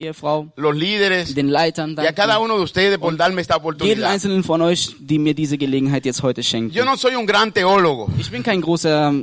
Ehefrau, los líderes den Leitern, y a cada danken. uno de ustedes por darme esta Jeden oportunidad. einzelnen von euch, die mir diese Gelegenheit jetzt heute schenken. Yo no soy un gran teólogo, Ich bin kein großer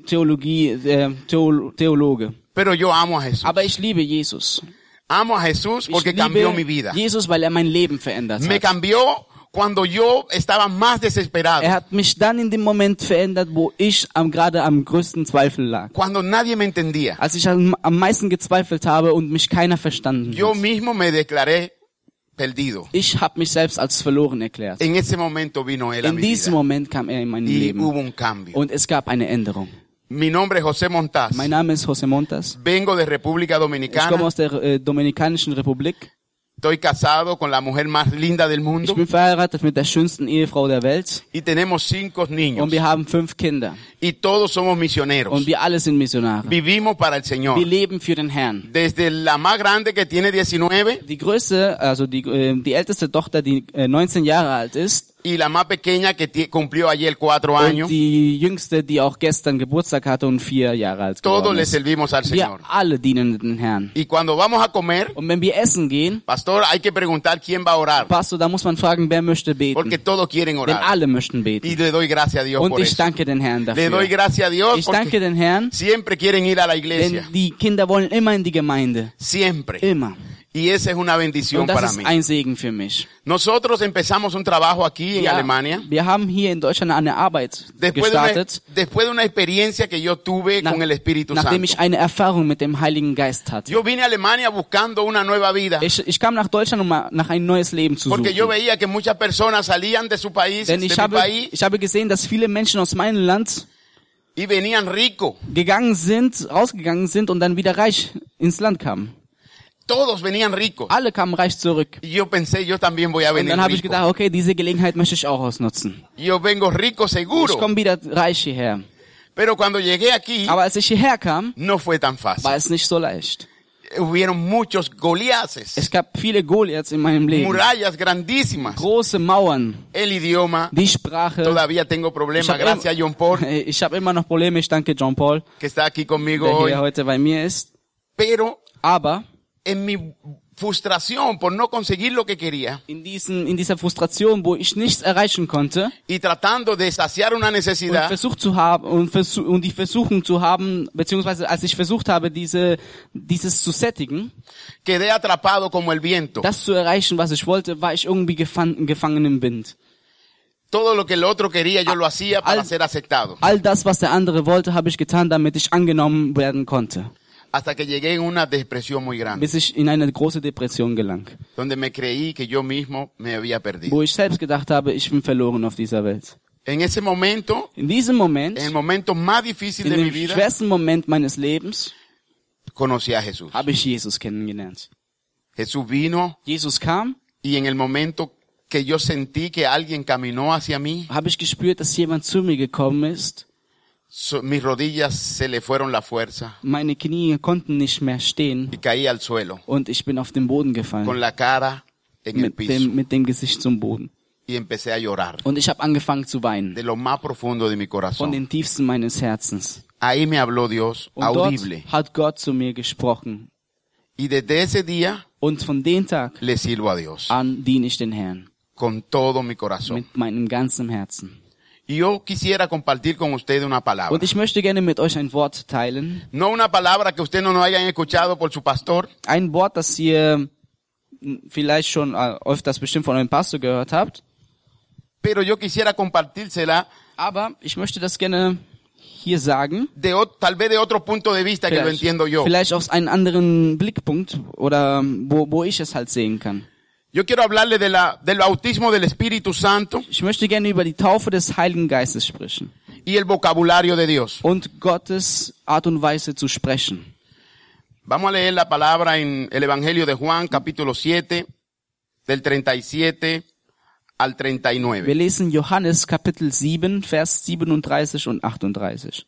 Theologe, pero yo amo a Jesús. aber ich liebe Jesus. Amo a Jesús Ich porque cambió mi liebe vida. Jesus, weil er mein Leben verändert Me hat. cambió cuando yo estaba más desesperado, Er hat mich dann in dem Moment verändert, wo ich gerade am größten Zweifel lag. cuando nadie me entendía. Als ich am meisten gezweifelt habe und mich keiner verstanden Yo hat. mismo me declaré perdido. Ich habe mich selbst als verloren erklärt. En ese momento vino él a In mi diesem vida Moment kam er in mein y Leben. hubo un cambio. Und es gab eine Änderung. Mi nombre es José Montaz. Mein Name ist José Montas. Vengo de República Ich komme Dominicana. aus der Dominikanischen Republik. Estoy casado con la mujer más linda del Ich mundo bin verheiratet mit der schönsten Ehefrau der Welt. y tenemos 5 niños Und wir haben 5 Kinder. y todos somos misioneros. Und wir alle sind Missionare. Vivimos para el Señor. Wir leben für den Herrn. Desde la más grande que tiene 19 Die größte, also die älteste Tochter, die 19 Jahre alt ist, y la más pequeña que cumplió ayer 4 años, und die jüngste, die auch gestern Geburtstag hatte und 4 Jahre alt todos geworden le ist. servimos al Wir Señor. alle dienen den Herrn. Y cuando vamos a comer, Und wenn wir essen gehen, pastor, hay que preguntar quién va a orar, Pastor, da muss man fragen, wer möchte porque beten. todos quieren Denn orar. alle möchten Y beten. le doy gracias a Dios Und por ich eso. danke den Herrn Le doy dafür. gracias a Dios Ich danke porque den Herrn, siempre quieren ir a la iglesia. denn die Kinder wollen immer in die Gemeinde. Siempre. Immer. Y esa es una bendición Und das para ist mí. ein Segen für mich. Nosotros empezamos un trabajo aquí en Alemania. Wir haben hier in Deutschland eine Arbeit Después gestartet, de una experiencia que yo tuve nach- con el Espíritu nachdem ich Santo. eine Erfahrung mit dem Heiligen Geist hatte. Yo vine a Alemania buscando una nueva vida. Ich kam nach Deutschland, um nach ein neues Leben zu Porque yo suchen. veía que muchas personas salían de su país, Denn de ich mi habe, país, ich habe gesehen, dass viele Menschen aus meinem Land y venían ricos. rausgegangen sind und dann wieder reich ins Land kamen. Todos venían ricos. Alle kamen reich zurück. Y yo pensé, yo también voy a Und venir dann habe ich rico. gedacht, okay, diese Gelegenheit möchte ich auch ausnutzen. Yo vengo rico Ich seguro. komme wieder reich hierher. Pero cuando llegué aquí, Aber als ich hierher kam, no fue tan fácil. war es nicht so leicht. Hubieron muchos Goliases, Es gab viele Goliaths in meinem Leben. murallas grandísimas. Große Mauern. El idioma, Die Sprache. todavía tengo Ich problemas. habe Gracias a John Paul, immer noch Probleme. Ich danke John Paul, que está aquí conmigo der hoy. hier heute bei mir ist. Pero Aber en mi frustración por no conseguir lo que quería in dieser Frustration, wo ich nichts erreichen konnte y tratando de saciar una und necesidad, versucht zu haben und die Versuchung zu haben, beziehungsweise als ich versucht habe, dieses zu sättigen, quedé atrapado como el viento. das zu erreichen, was ich wollte, war ich irgendwie gefangen im Wind. Todo lo que el otro quería yo lo hacía para Al- ser aceptado. All das, was der andere wollte, habe ich getan, damit ich angenommen werden konnte, Hasta que llegué en una depresión muy grande, bis ich in eine große Depression gelang, donde me creí que yo mismo me había perdido. wo ich selbst gedacht habe, ich bin verloren auf dieser Welt. En ese momento, In diesem Moment, en el momento más difícil in de mi dem vida, schwersten Moment meines Lebens, conocí a Jesús. habe ich Jesus kennengelernt. Jesús vino Jesus kam, y en el momento que yo sentí que alguien caminó hacia mí, habe ich gespürt, dass jemand zu mir gekommen ist. mis rodillas se le fueron la fuerza Meine Knie konnten nicht mehr stehen y caí al suelo und ich bin auf den Boden con gefallen, la cara en el piso mit dem Gesicht zum Boden. y empecé a llorar Und ich habe angefangen zu weinen, de lo más profundo de mi von corazón. den tiefsten meines Herzens. Ahí me habló Dios Und dort audible hat Gott zu mir gesprochen. y desde ese día Und von dem Tag le sirvo a Dios an diene ich den Herrn con todo mi corazón. mit meinem ganzen Herzen. Y yo quisiera compartir con ustedes una palabra. Und ich möchte gerne mit euch ein Wort teilen. No una palabra que ustedes no nos hayan escuchado por su pastor, Ein Wort, das ihr vielleicht schon öfters bestimmt von eurem Pastor gehört habt. pero yo quisiera compartírsela Aber ich möchte das gerne hier sagen. tal vez de otro punto de vista que lo entiendo yo. Vielleicht aus einem anderen Blickpunkt oder wo ich es halt sehen kann. Yo quiero hablarle del bautismo del Espíritu Santo Ich möchte gerne über die Taufe des Heiligen Geistes sprechen y el vocabulario de Dios. und Gottes Art und Weise zu sprechen. Vamos a leer la palabra en el Evangelio de Juan, capítulo 7, del 37 al Wir 39. lesen Johannes Kapitel 7, Vers 37 und 38.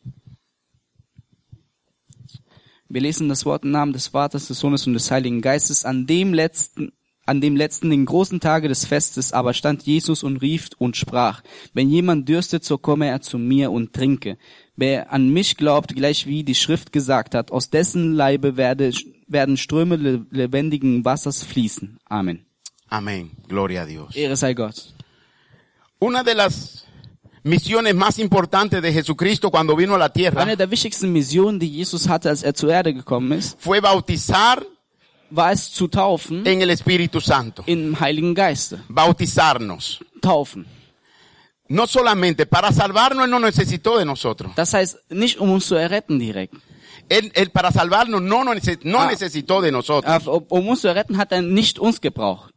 Wir lesen das Wort im Namen des Vaters, des Sohnes und des Heiligen Geistes. An dem letzten, den großen Tage des Festes aber stand Jesus und rief und sprach: Wenn jemand dürstet, so komme er zu mir und trinke. Wer an mich glaubt, gleich wie die Schrift gesagt hat, aus dessen Leibe werde werden Ströme lebendigen Wassers fließen. Amen. Amén. Gloria a Dios. Ehre sei Gott. Una de las misiones más importantes de Jesucristo cuando vino a la tierra Eine der wichtigsten Missionen, die Jesus hatte, als er zur Erde gekommen ist, fue bautizar war es zu taufen en el Espíritu Santo. im Heiligen Geiste. Bautizarnos. Taufen. No solamente para salvarnos, Él no necesitó de nosotros. Das heißt, nicht um uns zu erretten direkt. Él para salvarnos no necesitó de nosotros. Um uns zu erretten, hat er nicht uns gebraucht.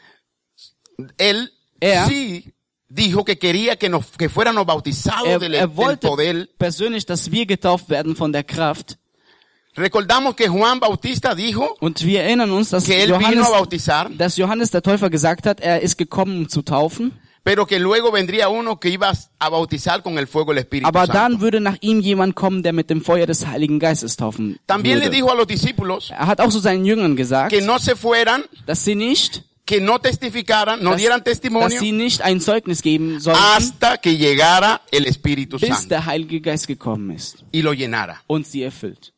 Él sí dijo que quería que fuéramos bautizados del wollte poder. persönlich, dass wir getauft werden von der Kraft. Recordamos que Juan Bautista dijo Und wir erinnern uns, dass que él vino a bautizar, Johannes der Täufer gesagt hat, er ist gekommen, um zu taufen. pero que luego vendría uno que iba a bautizar con el fuego del Espíritu Aber Santo. dann würde nach ihm jemand kommen, der mit dem Feuer des Heiligen Geistes taufen También le würde. dijo a los discípulos Er hat auch so seinen Jüngern gesagt, que no se fueran, dass sie nicht, que no testificaran, no dieran dass testimonio sie nicht ein Zeugnis geben sollten, hasta que llegara el Espíritu bis Santo der Heilige Geist gekommen ist y lo llenara. und sie erfüllt.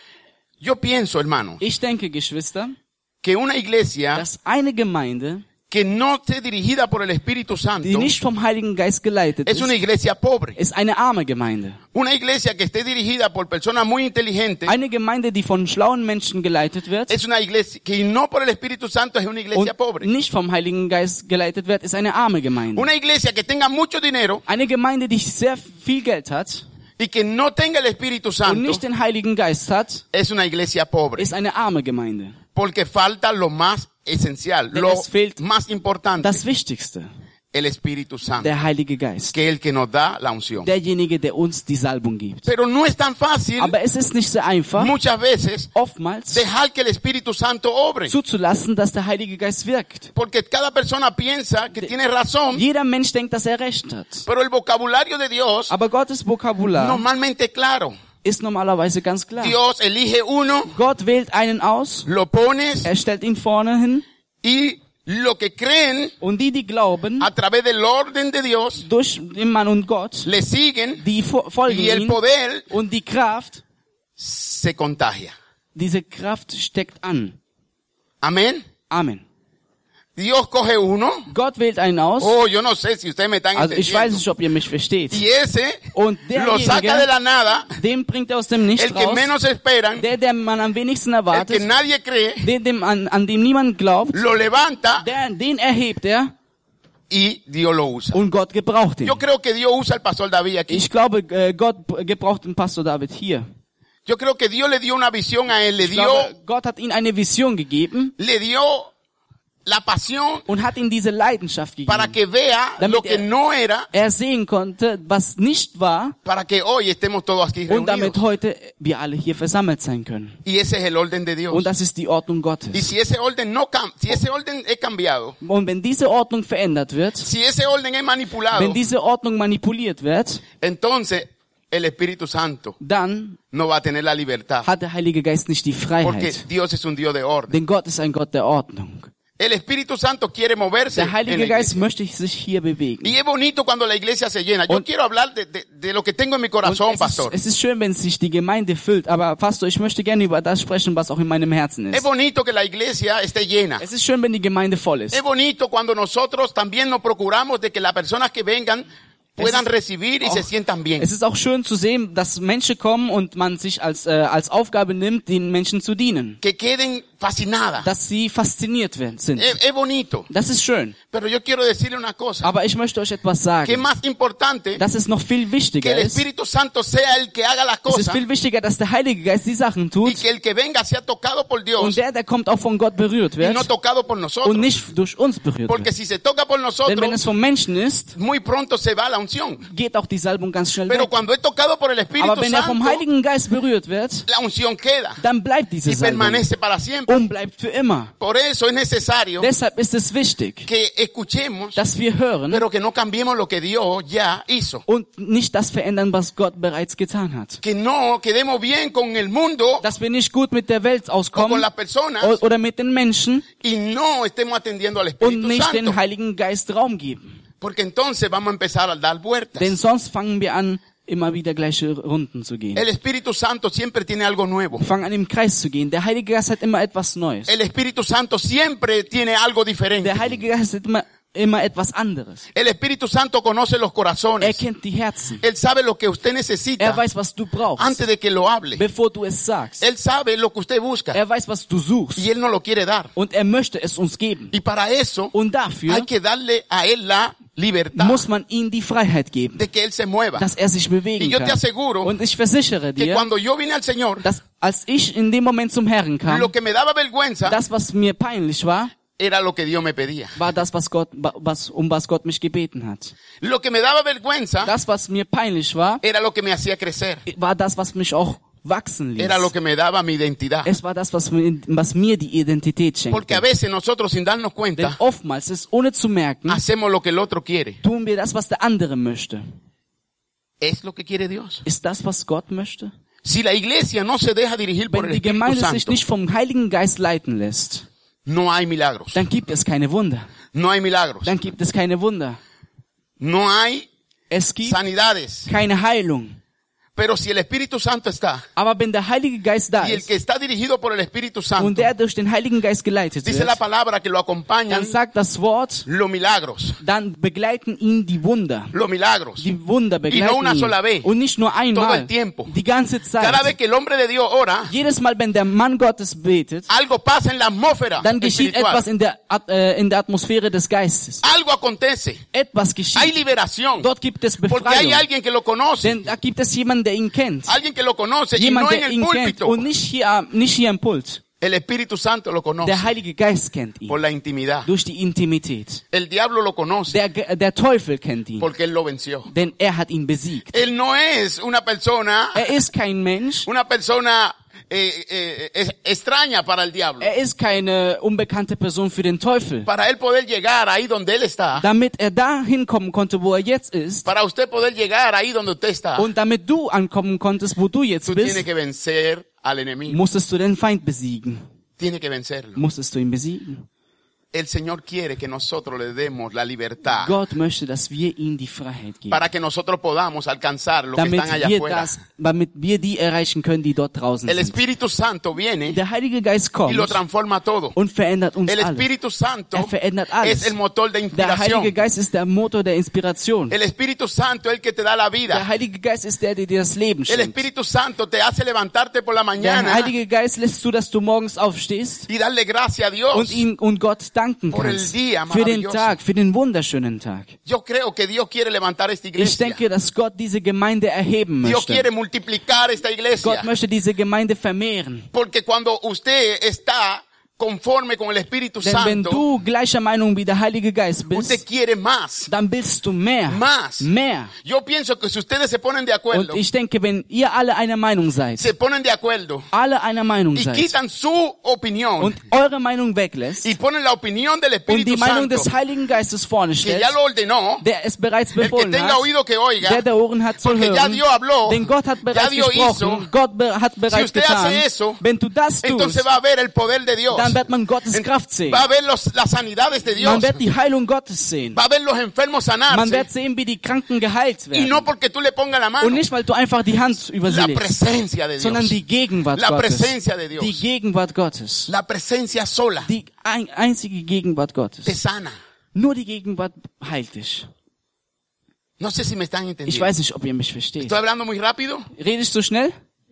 Yo pienso, hermano, Ich denke, Geschwister, que una iglesia dass eine Gemeinde, que no esté dirigida por el Espíritu Santo die nicht vom Heiligen Geist geleitet es una iglesia pobre. ist eine arme Gemeinde. Una iglesia que esté dirigida por personas muy inteligentes Eine Gemeinde, die von schlauen Menschen geleitet wird es una iglesia que no por el Espíritu Santo es una iglesia und pobre. nicht vom Heiligen Geist geleitet wird, ist eine arme Gemeinde. Una iglesia que tenga mucho dinero Eine Gemeinde, die sehr viel Geld hat y que no tenga el Espíritu und Santo nicht den Heiligen Geist hat, es una iglesia pobre. ist eine arme Gemeinde. Porque falta lo más esencial, Denn lo es fehlt más importante, das Wichtigste, el Espíritu Santo, der Heilige Geist. que es el que nos da la unción. Derjenige, der uns die Salbung gibt. Pero no es tan fácil Aber es ist nicht sehr einfach, muchas veces oftmals dejar que el Espíritu Santo obre. zuzulassen, dass der Heilige Geist wirkt. Porque cada persona piensa que tiene razón, Jeder Mensch denkt, dass er recht hat. pero el vocabulario de Dios Aber Gottes Vokabular normalmente es claro. ist normalerweise ganz klar. Dios elige uno, Gott wählt einen aus, lo pones er stellt ihn vorne hin y lo que creen und die glauben, a través del orden de Dios durch den Mann und Gott, le siguen die folgen y el ihm poder und die Kraft, se contagia. diese Kraft steckt an. Amén. Amen. Dios coge uno. Gott wählt einen aus. Oh, yo no sé si ustedes me están Also ich weiß entendiendo. nicht, ob ihr mich versteht. Y ese Und lo saca de derjenige, la nada, den bringt er aus dem Nichts el que raus, menos esperan, der man am wenigsten el que erwartet, nadie cree, an dem niemand glaubt, lo levanta den erhebt er y Dios lo usa. und Gott gebraucht ihn. Yo creo que Dios usa al pastor David aquí. Ich glaube, Gott gebraucht den Pastor David hier. Yo creo que Dios le dio una visión a él, Ich glaube, Gott hat ihm eine Vision gegeben le dio la pasión und hat ihm diese Leidenschaft para gegeben. que vea Damit lo que no era, Er sehen konnte, was nicht war para que hoy estemos todos aquí und damit reunidos. heute wir alle hier versammelt sein können. Y ese es el orden de Dios. Und das ist die Ordnung Y Gottes. si ese orden si ese orden es cambiado, Und wenn diese Ordnung verändert wird, si ese orden es manipulado, wenn diese Ordnung manipuliert wird, entonces el Espíritu Santo dann no va a tener la libertad. hat der Heilige Geist nicht die Porque Freiheit. Dios es un Dios de orden. Denn Gott ist ein Gott der Ordnung. El Espíritu Santo quiere moverse Der en Heilige la Geist iglesia. möchte sich hier bewegen. Y es bonito cuando la iglesia se llena. Yo Und- quiero hablar de lo que tengo en mi Und corazón, pastor. es ist schön, wenn sich die Gemeinde füllt, aber Pastor, ich möchte gerne über das sprechen, was auch in meinem Herzen Es ist. bonito que la iglesia esté llena. Es ist schön, wenn die Gemeinde voll ist. Es bonito cuando nosotros también nos procuramos de que las personas que vengan puedan recibir y se sientan bien. Es ist auch schön zu sehen, dass Menschen kommen und man sich als Aufgabe nimmt, den Menschen zu dienen. Que queden fascinadas. Dass sie fasziniert sind. Es bonito. Das ist schön. Pero yo quiero decirle una cosa. Aber ich möchte euch etwas Que es sagen. más importante Dass es noch viel que wichtiger el ist. Espíritu Santo sea el que haga las Es ist cosas viel wichtiger, dass der Heilige Geist die Sachen y tut que el que venga sea tocado por und Dios der kommt auch von Gott berührt y wird no tocado por und nosotros. nicht durch uns berührt Porque wird. si se toca por Denn wenn nosotros, es vom Menschen ist, muy pronto se va la unción. geht auch die Salbung ganz schnell Pero weg. cuando es tocado por el Espíritu Aber wenn er vom Santo, Heiligen Geist berührt wird, la unción queda dann bleibt diese y Salbung permanece para siempre. und bleibt für immer. Por eso es necesario Deshalb ist es wichtig, que escuchemos, dass wir hören pero que no cambiemos lo que Dios ya hizo. und nicht das verändern, was Gott bereits getan hat. Que no quedemos bien con el mundo Dass wir nicht gut mit der Welt o con auskommen las personas oder mit den Menschen y no estemos atendiendo al und Espíritu nicht den Santo. Heiligen Geist Raum geben. Porque entonces vamos a empezar a dar vueltas. Denn sonst fangen wir an, immer wieder gleiche Runden zu gehen. El Espíritu Santo siempre tiene algo nuevo. Wir fangen an, im Kreis zu gehen. Der Heilige Geist hat immer etwas Neues. El Espíritu Santo siempre tiene algo diferente. Der Heilige Geist hat immer etwas anderes. El Espíritu Santo conoce los Er corazones. kennt die Herzen. Él sabe lo que usted Er necesita weiß, was du brauchst, antes de que lo hable. bevor du es sagst. Él sabe lo que usted busca Er weiß, was du suchst. y Él no lo quiere dar. Und er möchte es uns geben. Y para eso Und dafür hay que darle a Él la libertad muss man ihm die Freiheit geben, de que Él se mueva. dass er sich bewegen Y yo te kann. aseguro Und ich versichere Que dir, cuando yo vine al Señor, dass als ich in dem Moment zum Herrn kam, lo que me daba vergüenza das, was mir peinlich war, era lo que Dios me pedía. war das, was Gott mich gebeten hat. Lo que me daba vergüenza Das, was mir peinlich war, era lo que me hacía crecer. war das, was mich auch wachsen ließ. Era lo que me daba mi identidad. Es war das, was mir die Identität Porque a schenkte. veces nosotros sin darnos Denn cuenta oftmals ist, ohne zu merken, hacemos lo que el otro quiere. tun wir das, was der andere möchte. ¿Es lo que quiere Dios? Ist das, was Gott möchte? Si la iglesia no se deja dirigir por Wenn el die Espíritu Gemeinde sich Santo, nicht vom Heiligen Geist leiten lässt, no hay milagros. dann gibt es keine Wunder. No hay milagros. Dann gibt es keine Wunder. No hay Es gibt sanidades. keine Heilung. Pero si el Espíritu Santo está Aber wenn der Heilige Geist da y el ist que está dirigido por el Espíritu und Santo, der durch den Heiligen Geist geleitet dice la wird, palabra que lo acompañan dann sagt das Wort, los milagros. dann begleiten ihn die Wunder. Los milagros. Die Wunder Y no una begleiten sola vez. ihn. Und nicht nur Todo einmal, el tiempo. die ganze Cada vez Zeit. que el hombre de Dios ora, Jedes Mal, wenn der Mann Gottes betet, algo pasa en la atmósfera dann geschieht espiritual. etwas in der Atmosphäre des Geistes. Algo acontece. Etwas Hay geschieht. liberación. Dort gibt es Porque hay Befreiung. alguien que lo conoce. Denn da gibt es jemanden, der ihn kennt. Alguien que lo conoce y Jemand, no en der el ihn kennt púlpito. und nicht hier im Pult. El Espíritu Santo lo conoce Der Heilige Geist kennt ihn por la intimidad. durch die Intimität. El diablo lo conoce Der Teufel kennt ihn, porque él lo venció. denn er hat ihn besiegt. Él no es una persona Er ist kein Mensch, extraña para el diablo. er ist keine unbekannte Person für den Teufel. Para él poder llegar ahí donde él está, Damit er da hinkommen konnte, wo er jetzt ist, para usted poder llegar ahí donde usted está, und damit du ankommen konntest, wo du jetzt tú tienes bist, que vencer al enemigo. musstest du den Feind besiegen. Tiene que vencerlo. Musstest du ihn besiegen. El Señor quiere que nosotros le demos la libertad Gott möchte, dass wir ihm die Freiheit geben. para que nosotros podamos alcanzar lo que Damit están allá afuera. wir die erreichen können, die dort draußen El sind. Espíritu Santo viene Der Heilige Geist y kommt lo transforma todo. und verändert uns El alles. Espíritu Santo Er verändert alles. es el motor de Der Heilige inspiración. Geist ist der Motor der Inspiration. El Espíritu Santo es el que te da la Der vida. Heilige Geist ist der dir das Leben El schenkt. Espíritu Santo te hace levantarte por la Der mañana Heilige Geist lässt zu, dass du morgens aufstehst y darle gracias a Dios. und Gott danken Por el kannst. día Für den maravilloso. Tag, für den wunderschönen Tag. Yo creo que Dios quiere levantar esta Ich iglesia. denke, dass Gott diese Gemeinde erheben Dios möchte. quiere multiplicar esta iglesia. Gott möchte diese Gemeinde vermehren. Porque cuando usted está conforme con el Espíritu Denn wenn Santo, du gleicher Meinung wie der Heilige Geist usted bist, quiere más. dann willst du mehr. Más. Mehr. Yo pienso que si ustedes se ponen de Und acuerdo, ich denke, wenn ihr alle einer Meinung seid, se ponen de acuerdo alle einer Meinung y seid quitan su opinión und eure Meinung weglässt y ponen la opinión del und Espíritu die Meinung Santo, des Heiligen Geistes vorne que stellt, ya lo ordenó, der es bereits el que befohlen tenga hat, oído que oiga, der Ohren hat zu porque ya hören, Dios habló, denn Gott hat ya bereits Dios gesprochen, hizo. Gott hat Si bereits usted getan. hace eso, Wenn du das tust, entonces va a ver el poder de Dios. dann wird man Gottes Kraft sehen. Va a ver las sanidades de Dios. Man wird die Heilung Gottes sehen. Va a ver los enfermos Man sanarse. wird sehen, wie die Kranken geheilt Y no werden. porque tú le pongas la mano. Und nicht, weil du einfach die Hand über sie La legst, presencia de sondern Dios. die Gegenwart La Gottes. presencia de Dios. Die Gegenwart Gottes. La presencia sola Die einzige Gegenwart te Gottes. sana. Nur die Gegenwart heilt dich. No sé si me están Ich entendiendo. weiß nicht, ob ihr mich versteht. ¿Estoy hablando muy rápido? Rede ich so schnell?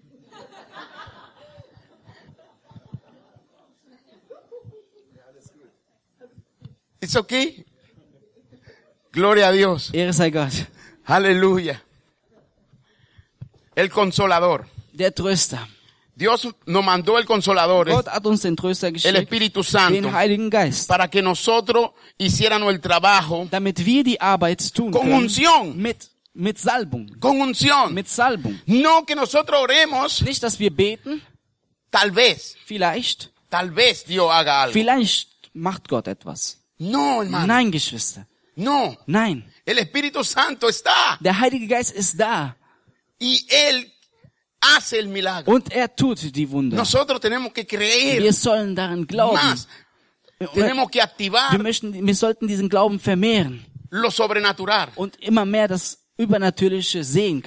¿Es okay? Gloria a Dios. Ehre sei Gott. Aleluya. El consolador. Der Tröster. Dios nos mandó el consolador, Gott hat uns den Tröster el geschickt, Espíritu Santo, den Heiligen Geist, para que nosotros hiciéramos el trabajo damit wir die Arbeit tun con können unción. mit Salbung. Con unción. Mit Salbung. No que nosotros oremos, Nicht, dass wir beten, tal vez Dios haga algo. vielleicht macht Gott etwas. No, hermano. Nein, Geschwister. No. Nein. El Espíritu Santo está Der Heilige Geist ist da y Él hace el milagro. und er tut die Wunder. Nosotros tenemos que creer Wir sollen daran glauben. más. Tenemos que activar Wir sollten diesen Glauben vermehren lo sobrenatural. und immer mehr das Übernatürliche sehen können.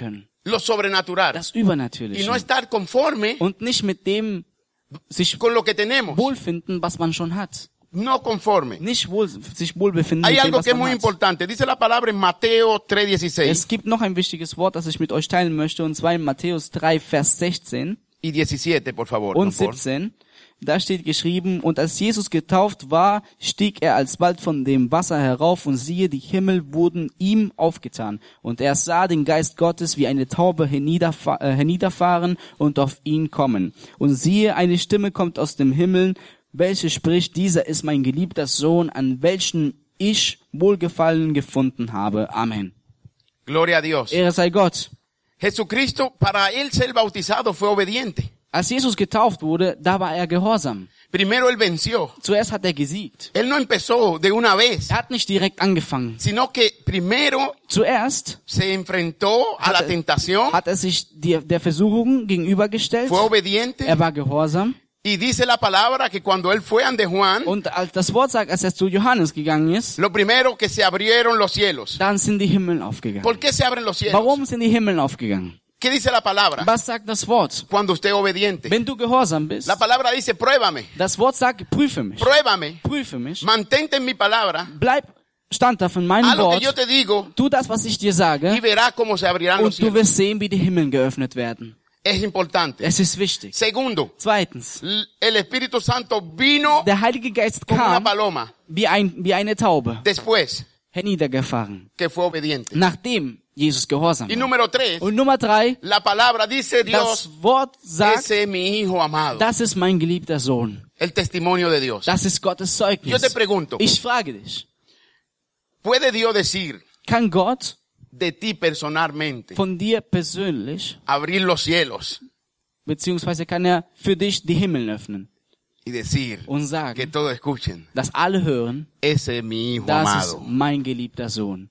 lo sobrenatural. das Y Übernatürliche. no estar conforme Und nicht mit dem sich con lo que tenemos. wohlfinden, was man schon hat. No conforme. Nicht sich wohlbefinden Hay mit dem, algo was que es man muy hat. importante. Dice la palabra en Mateo 3:16 Es gibt noch ein wichtiges Wort, das ich mit euch teilen möchte, und zwar in Matthäus 3, Vers 16 y 17, por favor. und don Paul. 17. Da steht geschrieben, und als Jesus getauft war, stieg er alsbald von dem Wasser herauf, und siehe, die Himmel wurden ihm aufgetan. Und er sah den Geist Gottes wie eine Taube herniederfahren und auf ihn kommen. Und siehe, eine Stimme kommt aus dem Himmel, welche spricht, dieser ist mein geliebter Sohn, an welchen ich Wohlgefallen gefunden habe. Amen. Gloria a Dios. Ehre sei Gott. Jesucristo, para él ser bautizado, fue obediente. Als Jesus getauft wurde, da war er gehorsam. Primero él venció. Zuerst hat er gesiegt. Él no empezó de una vez, Er hat nicht direkt angefangen. sino que primero Zuerst se enfrentó a la tentación, hat er sich der Versuchung gegenübergestellt. fue obediente. Er war gehorsam. Y dice la palabra que cuando él fue ante Juan, Und als das Wort sagt, als er zu Johannes gegangen ist, lo primero que se abrieron los cielos. dann sind die Himmel aufgegangen. ¿Por qué se abren los cielos? Warum sind die Himmel aufgegangen? ¿Qué dice la palabra? Was sagt das Wort? Cuando usted es obediente. Wenn du gehorsam bist, La palabra dice, pruébame, das Wort sagt, prüfe mich. pruébame, Prüfe mich. mantente en mi palabra, Bleib standhaft in meinem haz lo que yo Wort. te digo Tu das, was ich dir y sage, verás cómo se abrirán los und du cielos. wirst sehen, wie die Himmel geöffnet werden. Es importante. Es ist wichtig. Segundo, Zweitens, el Espíritu Santo vino der Heilige Geist como una kam paloma wie eine Taube, después herniedergefahren, que fue obediente. nachdem Jesus gehorsam Y war. número 3, Und Nummer 3, la palabra dice das Dios, Wort sagt, ese es mi hijo amado. das ist mein geliebter Sohn. El testimonio de Dios. Das ist Gottes Yo te Zeugnis. pregunto, Ich frage dich, ¿puede Dios decir kann Gott de ti personalmente von dir persönlich, abrir los cielos beziehungsweise kann er für dich die Himmel öffnen y decir und que sagen, todos escuchen, dass alle hören, ese es mi hijo das ist amado? mein geliebter Sohn?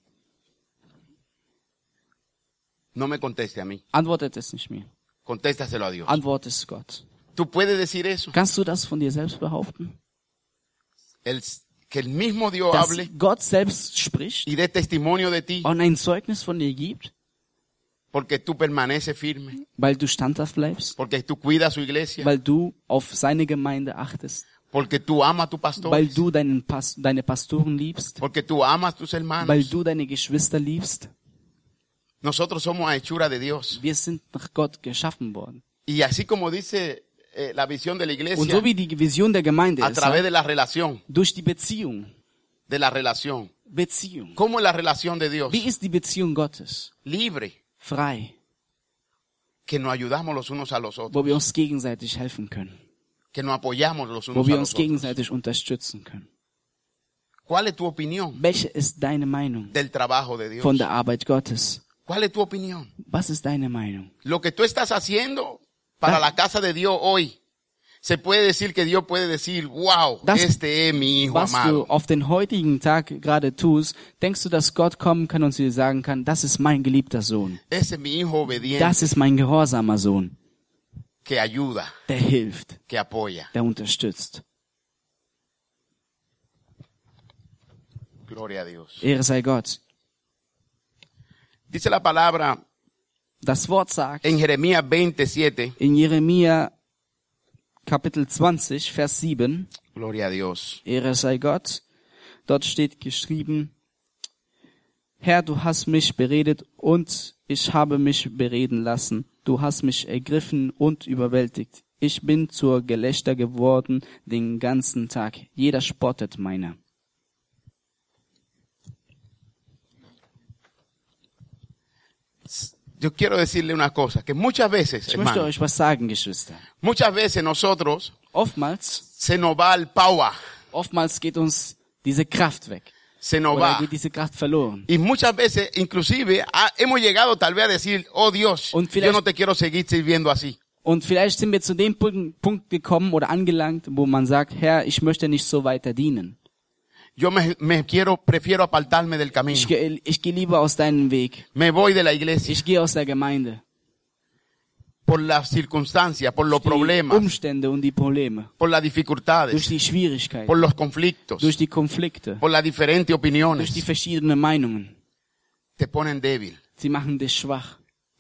No me conteste a mí, Antwortet es nicht mir. contéstaselo a Dios. Antwort es Gott. ¿Tú puedes decir eso? Kannst du das von dir selbst behaupten? Que el mismo Dios Dass hable Gott selbst spricht y dé testimonio de ti und ein Zeugnis von dir gibt, porque tú permaneces firme, weil du standhaft bleibst, porque tú cuidas su iglesia, weil du auf seine Gemeinde achtest, porque tú amas a tu pastor, weil du deine Pastoren liebst, porque tú amas a tus hermanos. weil du deine Geschwister liebst. Nosotros somos a hechura de Dios. Wir sind nach Gott geschaffen worden. Y así como dice la visión de la Und iglesia, so wie die Vision der Gemeinde a ist, través de la relación, durch die Beziehung. Beziehung. ¿Cómo es la relación de Dios? Wie ist die Beziehung Gottes? Libre, Frei, que nos ayudamos los unos a los otros, wo wir uns gegenseitig helfen können, que nos apoyamos los wo unos a wir los uns otros. gegenseitig unterstützen können. ¿Cuál es tu opinión Welche ist deine Meinung del trabajo de Dios? von der Arbeit Gottes? ¿Cuál es tu opinión? Was ist deine Meinung? Lo que tú estás haciendo para la casa de Dios hoy, se puede decir que Dios puede decir, wow, Das, este es mi hijo Was du amado. auf den heutigen Tag gerade tust, denkst du, dass Gott kommen kann und dir sagen kann, das ist mein geliebter Sohn. Ese es mi hijo obediente, Das ist mein gehorsamer Sohn, que ayuda, der hilft, que apoya. der unterstützt. Gloria a Dios. Ehre sei Gott. Dice la palabra Das Wort sagt en Jeremías 27, in Jeremia Kapitel 20, Vers 7, gloria a Dios. Ehre sei Gott, dort steht geschrieben, Herr, du hast mich beredet und ich habe mich bereden lassen. Du hast mich ergriffen und überwältigt. Ich bin zur Gelächter geworden den ganzen Tag. Jeder spottet meiner. Yo quiero decirle una cosa, que muchas veces, Ich möchte hermano, euch was sagen, Geschwister. muchas veces nosotros Oftmals se nos va el power, geht uns diese Kraft weg. se nos Oder va. geht diese Kraft verloren. Y muchas veces, inclusive, hemos llegado tal vez a decir, oh Dios, Und yo vielleicht- no te quiero seguir sirviendo así. Und vielleicht sind wir zu dem Punkt gekommen oder angelangt, wo man sagt, Herr, ich möchte nicht so weiter dienen. Yo prefiero apartarme del camino. Ich gehe lieber aus deinem Weg. Me voy de la iglesia Ich gehe aus der Gemeinde. por las circunstancias, por los Die problemas, Umstände und die Probleme. por las Durch dificultades, die Schwierigkeiten. por los conflictos, Durch die Konflikte. por las diferentes Durch die opiniones. verschiedenen Meinungen. Te ponen débil Sie machen dich schwach.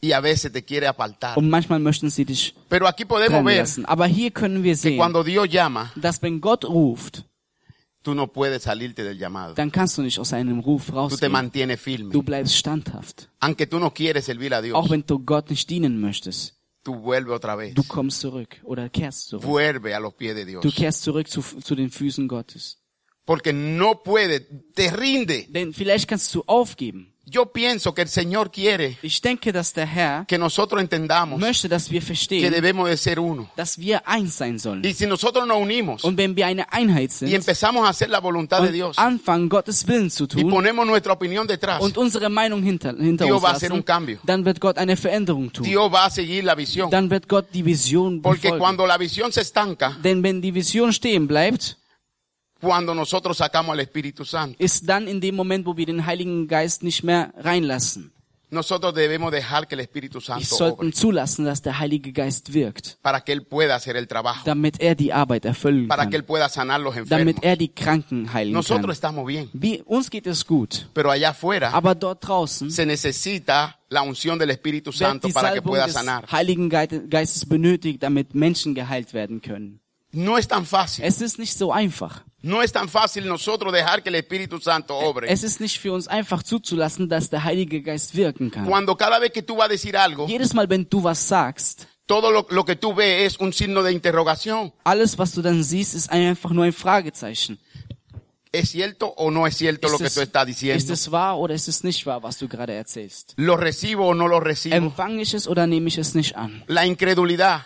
y a veces te quiere apartar. Und manchmal möchten sie dich Pero aquí podemos trennen ver lassen. Aber hier können wir que sehen, cuando Dios llama, dass wenn Gott ruft, tú no puedes salirte del llamado. dann kannst du nicht aus einem Ruf Tú te rausgehen. mantienes firme. Du bleibst standhaft. Aunque tú no quieres servir a Dios, Auch wenn du Gott nicht dienen möchtest. tú vuelve otra vez. Du kommst zurück oder kehrst zurück. Vuelve a los pies de Dios. Du kehrst zurück zu den Füßen Gottes. Porque no puede, te rinde. Denn vielleicht kannst du aufgeben. Yo pienso que el Señor quiere Ich denke, dass der Herr que nosotros entendamos möchte, dass wir que verstehen, debemos de ser uno. dass wir eins sein sollen. Y si nosotros nos unimos Und wenn wir eine Einheit y sind empezamos a hacer la voluntad de und Dios anfangen, Gottes Willen zu y tun ponemos nuestra opinión detrás, und unsere Meinung hinter Dios uns va a hacer un lassen, cambio. dann wird Gott eine Veränderung tun. Dios va a seguir la visión. Dann wird Gott die Vision Porque befolgen. cuando la visión se estanca, Denn wenn die Vision stehen bleibt, cuando nosotros sacamos al Espíritu Santo, ist dann in dem Moment, wo wir den Heiligen Geist nicht mehr reinlassen. nosotros debemos dejar que el Espíritu Wir Santo obre sollten zulassen, dass der Heilige Geist wirkt, para que Él pueda hacer el trabajo, damit er die Arbeit erfüllen para que kann, Él pueda sanar los enfermos. damit er die Kranken heilen Nosotros kann. estamos bien, Uns geht es gut, pero allá afuera aber dort draußen se necesita la unción del Espíritu wird Santo die para que Salbung pueda des sanar. Heiligen Geistes benötigt, damit Menschen geheilt werden können. No es tan fácil. Es ist nicht so einfach. No es tan fácil nosotros dejar que el Espíritu Santo obre. Es ist nicht für uns einfach zuzulassen, dass der Heilige Geist wirken kann. Cuando cada vez que tú vas a decir algo, Jedes Mal, wenn du was sagst, todo lo que tú ves es un signo de interrogación. alles, was du dann siehst, ist einfach nur ein Fragezeichen. ¿Es cierto o no es cierto lo que tú estás Ist diciendo? es wahr oder ist es nicht wahr, was du gerade erzählst? ¿Lo recibo o no lo recibo? Empfange ich es oder nehme ich es nicht an? La incredulidad.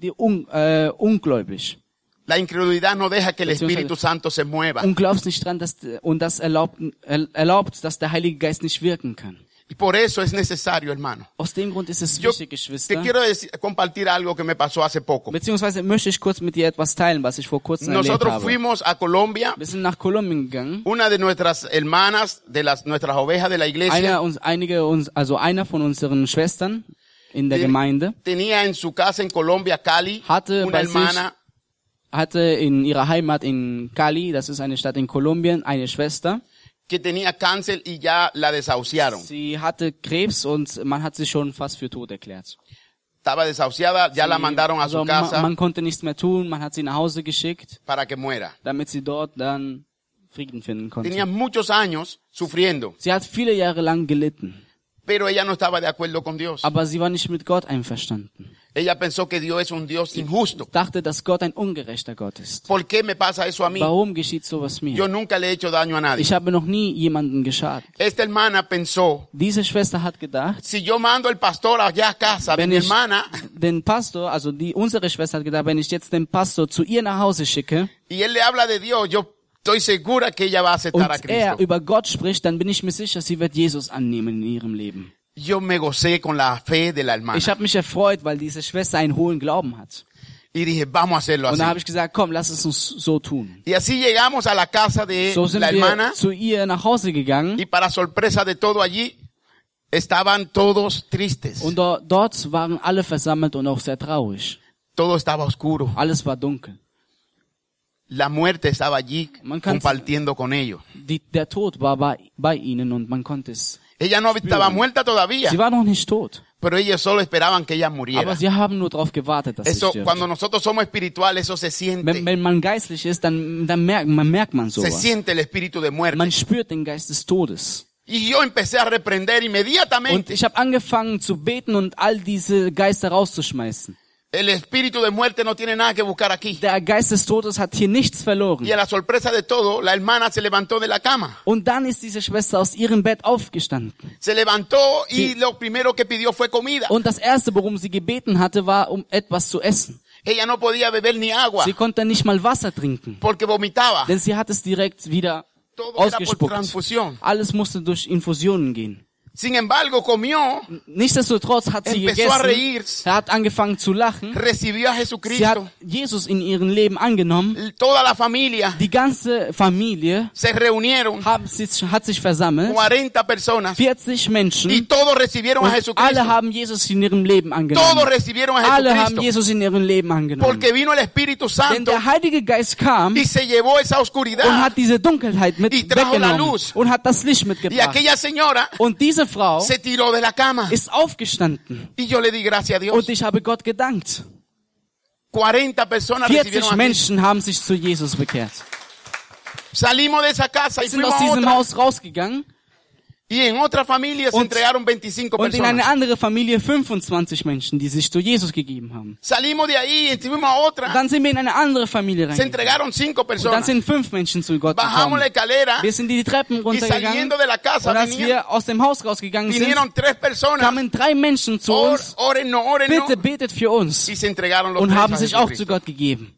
Ungläubig. La incredulidad no deja que el Beziehungsweise- Espíritu Santo se mueva. Und glaubst nicht dran, und das erlaubt, dass der Heilige Geist nicht wirken kann. Y por eso es necesario, hermano. Aus dem Grund ist es Yo wichtig, te Geschwister. quiero compartir algo que me pasó hace poco. Beziehungsweise möchte ich kurz mit dir etwas teilen, was ich vor kurzem erlebt Nosotros habe. fuimos a Colombia. Wir sind nach Kolumbien gegangen. Una de nuestras hermanas, nuestras ovejas de la iglesia, Einer von unseren Schwestern in der Gemeinde tenía en su casa en Colombia, Cali, Hatte una bei sich- hermana hatte in ihrer Heimat in Cali, das ist eine Stadt in Kolumbien, eine Schwester. que tenía cáncer y ya la desahuciaron. Sie hatte Krebs und man hat sie schon fast für tot erklärt. Estaba desahuciada, ya la mandaron a su casa man konnte nichts mehr tun, man hat sie nach Hause geschickt, para que muera. damit sie dort dann Frieden finden konnte. Tenía muchos años sufriendo, Sie hat viele Jahre lang gelitten, pero ella no estaba de acuerdo con Dios. aber sie war nicht mit Gott einverstanden. Ella pensó que Dios es un Dios injusto. Dachte, dass Gott ein ungerechter Gott ist. ¿Por qué me pasa eso a mí? Warum geschieht sowas mir? Yo nunca le he hecho daño a nadie. Ich habe noch nie jemanden geschadet. Esta hermana pensó, Diese Schwester hat gedacht, si yo mando al pastor allá a casa de wenn mi ich hermana den Pastor, also unsere Schwester hat gedacht, wenn ich jetzt den Pastor zu ihr nach Hause schicke y él le habla de Dios, yo estoy segura que ella va a aceptar a und er Cristo. über Gott spricht, dann bin ich mir sicher, sie wird Jesus annehmen in ihrem Leben. Yo me gocé con la fe de la hermana Ich habe mich erfreut, weil diese Schwester einen hohen Glauben hat. y dije, vamos a hacerlo Und así. da habe ich gesagt, komm, lass es uns so tun. Y así llegamos a la casa de So sind la hermana wir zu ihr nach Hause gegangen y para sorpresa de todo allí, estaban todos tristes. und dort waren alle versammelt und auch sehr traurig. Todo estaba oscuro. Alles war dunkel. La muerte estaba allí Man kann- compartiendo con ellos. Der Tod war bei ihnen und man konnte es. Ella no estaba muerta todavía, Sie war noch nicht tot, pero ellos solo esperaban que ella aber muriera. sie haben nur darauf gewartet, dass sie Eso, stirbt. cuando nosotros somos espirituales, eso se siente. Wenn man geistlich ist, dann merkt man Se sowas. siente el espíritu de muerte. Man spürt den Geist des Todes. Y yo empecé a reprender Und inmediatamente ich habe angefangen zu beten und all diese Geister rauszuschmeißen. el espíritu de muerte no tiene nada que buscar aquí. Der Geist des Todes hat hier nichts verloren. Y a la sorpresa de todo, la hermana se levantó de la cama. Und dann ist diese Schwester aus ihrem Bett aufgestanden. Se levantó y lo primero que pidió fue comida. Und das Erste, worum sie gebeten hatte, war, um etwas zu essen. Ella no podía beber ni agua Sie konnte nicht mal Wasser trinken, porque vomitaba. denn sie hat es direkt wieder Todo era por ausgespuckt. transfusión. Alles musste durch Infusionen gehen. Sin embargo, comió, Nichtsdestotrotz hat sie empezó a gegessen, reírse, er hat angefangen zu lachen, recibió a sie hat Jesucristo. Jesus in ihrem Leben angenommen, Toda la familia die ganze Familie se reunieron, hat sich versammelt, 40 personas, 40 y Menschen, todos recibieron a und alle Jesucristo. haben Jesus in ihrem Leben Todos angenommen. recibieron a Alle haben Jesucristo. Jesus in ihrem Leben angenommen. Porque vino el Espíritu Denn Santo der Heilige Geist kam y se llevó esa und oscuridad. hat diese Dunkelheit mit Y trajo la weggenommen luz. und hat das Licht Y mitgebracht. aquella señora Und diese Frau se tiró de la cama. ist aufgestanden. Y yo le di gracias a Dios. Und ich habe Gott gedankt. 40 personas 40 recibieron a Cristo. Menschen haben sich zu Jesus bekehrt. Salimos de esa casa y Wir sind fuimos aus a diesem otra. Haus rausgegangen Y en otra familia se Und- entregaron 25 und in eine personas. andere Familie 25 Menschen, die sich zu Jesus gegeben haben. Salimos de ahí y fuimos a Und otra. dann sind wir in eine andere Familie Se reingegangen. entregaron 5 Und dann personas. sind 5 Menschen zu Gott Bajamos la gekommen. escalera Wir sind die Treppen y runtergegangen. saliendo de la casa Und als wir aus dem Haus rausgegangen sind, vinieron 3 personas. kamen 3 Menschen zu uns. Oren no. Bitte betet für uns. Y se entregaron los Und 3 haben a sich auch zu Jesucristo. Gott gegeben.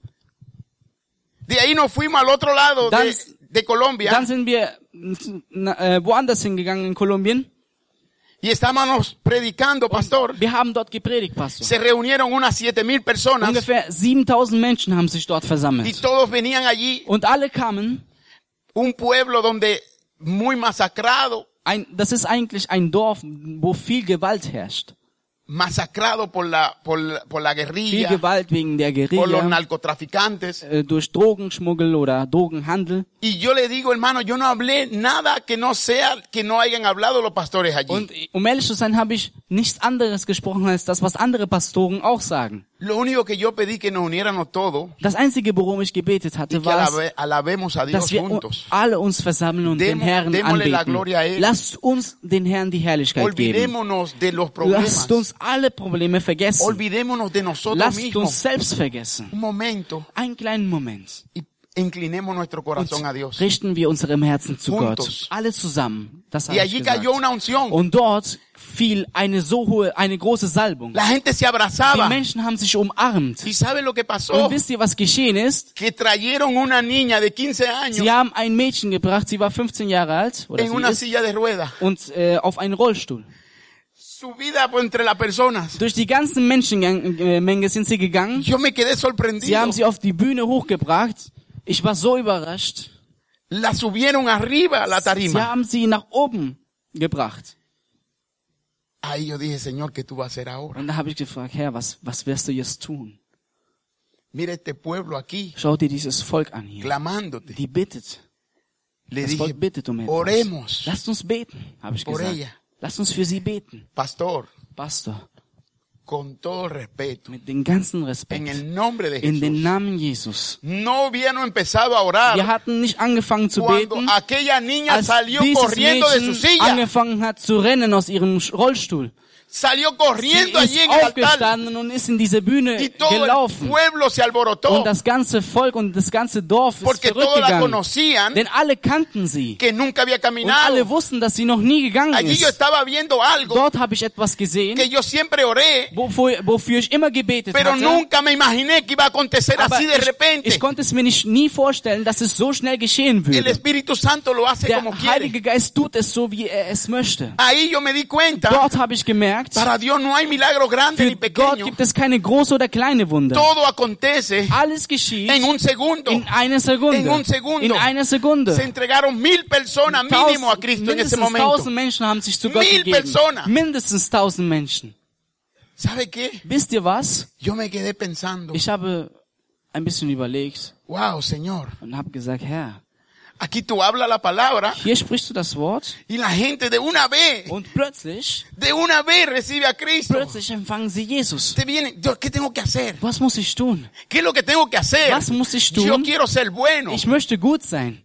De ahí nos fuimos al otro lado de Colombia Dann sind wir woanders hingegangen in Kolumbien. y estábamos predicando, pastor. Wir haben dort gepredigt, Pastor. Se reunieron unas 7,000 personas Ungefähr 7000 Menschen haben sich dort y versammelt. todos venían allí. Und alle kamen. Un pueblo donde muy masacrado, Das ist eigentlich ein Dorf, wo viel Gewalt herrscht. masacrado por la Viel guerrilla, Gewalt wegen der por los Guerilla, narcotraficantes. durch Drogenschmuggel oder Drogenhandel. Y yo le digo, hermano, yo no hablé nada que no sea, que no hayan hablado los pastores allí. Und um ehrlich zu sein, habe ich nichts anderes gesprochen als das, was andere Pastoren auch sagen. Lo único que yo pedí que nos uniéramos todos Das Einzige, worum ich gebetet y hatte, que war, alabemos a Dios dass wir juntos. alle uns versammeln und den Herrn Démosle la anbeten. gloria a Él. Lasst uns den Herrn die Herrlichkeit geben. Olvidémonos de los problemas. Lasst uns alle Probleme vergessen. Olvidémonos de nosotros Lasst mismos. uns selbst vergessen. Un momento Einen kleinen Moment. y inclinemos nuestro corazón a Dios. Richten wir unserem Herzen zu Juntos. Gott. Alle zusammen. Das Y habe ich allí gesagt. cayó una unción. Und dort fiel eine große Salbung. La gente se Die abrazaba. Menschen haben sich umarmt. ¿Y sabe lo que pasó? Und wisst ihr, was geschehen ist? Que trajeron una niña de 15 años Sie haben ein Mädchen gebracht, sie war 15 Jahre alt, oder en sie una ist, silla de ruedas, und auf einen Rollstuhl. subida por entre las personas. Durch die ganze Menschenmenge sind sie gegangen. Yo me quedé Sie sorprendido. haben sie auf die Bühne hochgebracht. Ich war so überrascht. La subieron arriba a la Sie tarima. haben sie nach oben gebracht. Ahí yo dije, Señor, ¿qué tú vas a hacer ahora? Und da habe ich gefragt, Herr, was wirst du jetzt tun? Mira este pueblo aquí, Schau dir dieses Volk an hier. clamándote. Die bittet. Le Das dije, Volk bittet um etwas. oremos, Lasst uns beten, habe ich por gesagt. ella. Lasst uns für sie beten. Pastor, Pastor, con todo el respeto, mit dem ganzen en Respekt, el nombre de in den Jesús, Namen Jesus. no hubieran empezado a orar Wir hatten nicht angefangen zu cuando beten, aquella niña als salió dieses corriendo de su Mädchen silla. angefangen hat zu rennen aus ihrem Rollstuhl. Salió Sie corriendo allí ist en el altar aufgestanden und ist in diese Bühne y todo el gelaufen. pueblo se alborotó Und das ganze Volk und das ganze Dorf ist porque todos la zurückgegangen. conocían Denn alle kannten sie. que nunca había Und alle caminado. wussten, dass sie noch nie gegangen Allí yo ist. estaba viendo algo Dort habe ich etwas gesehen, que yo siempre oré, wofür ich immer gebetet pero hatte. nunca me imaginé que iba a acontecer Aber así de repente. ich konnte es mir nie vorstellen, dass es so schnell geschehen El würde. Espíritu Santo lo hace Der como quiere. Heilige Geist tut es so, wie er es möchte. Ahí yo me di cuenta, Dort habe ich gemerkt, para Dios no hay milagro grande ni für Gott pequeño. gibt es keine große oder kleine Wunder. Todo acontece Alles geschieht en un segundo. in einer Sekunde. En un segundo. In einer Sekunde. Se entregaron 1000 personas mínimo a Cristo en ese Mindestens momento. 1000 Menschen haben sich zu Gott 1000 gegeben. personas. Mindestens 1000 Menschen. ¿Sabe qué? Wisst ihr was? Yo me quedé pensando, Ich habe ein bisschen überlegt wow, Señor, und habe gesagt, Herr, aquí tú hablas la palabra hier sprichst du das Wort y la gente de una vez recibe a Cristo. plötzlich empfangen sie Jesus. Te viene, Dios, ¿qué tengo que hacer? Was muss ich tun? ¿Qué es lo que tengo que hacer? Was muss ich tun? Yo quiero ser bueno Ich möchte gut sein.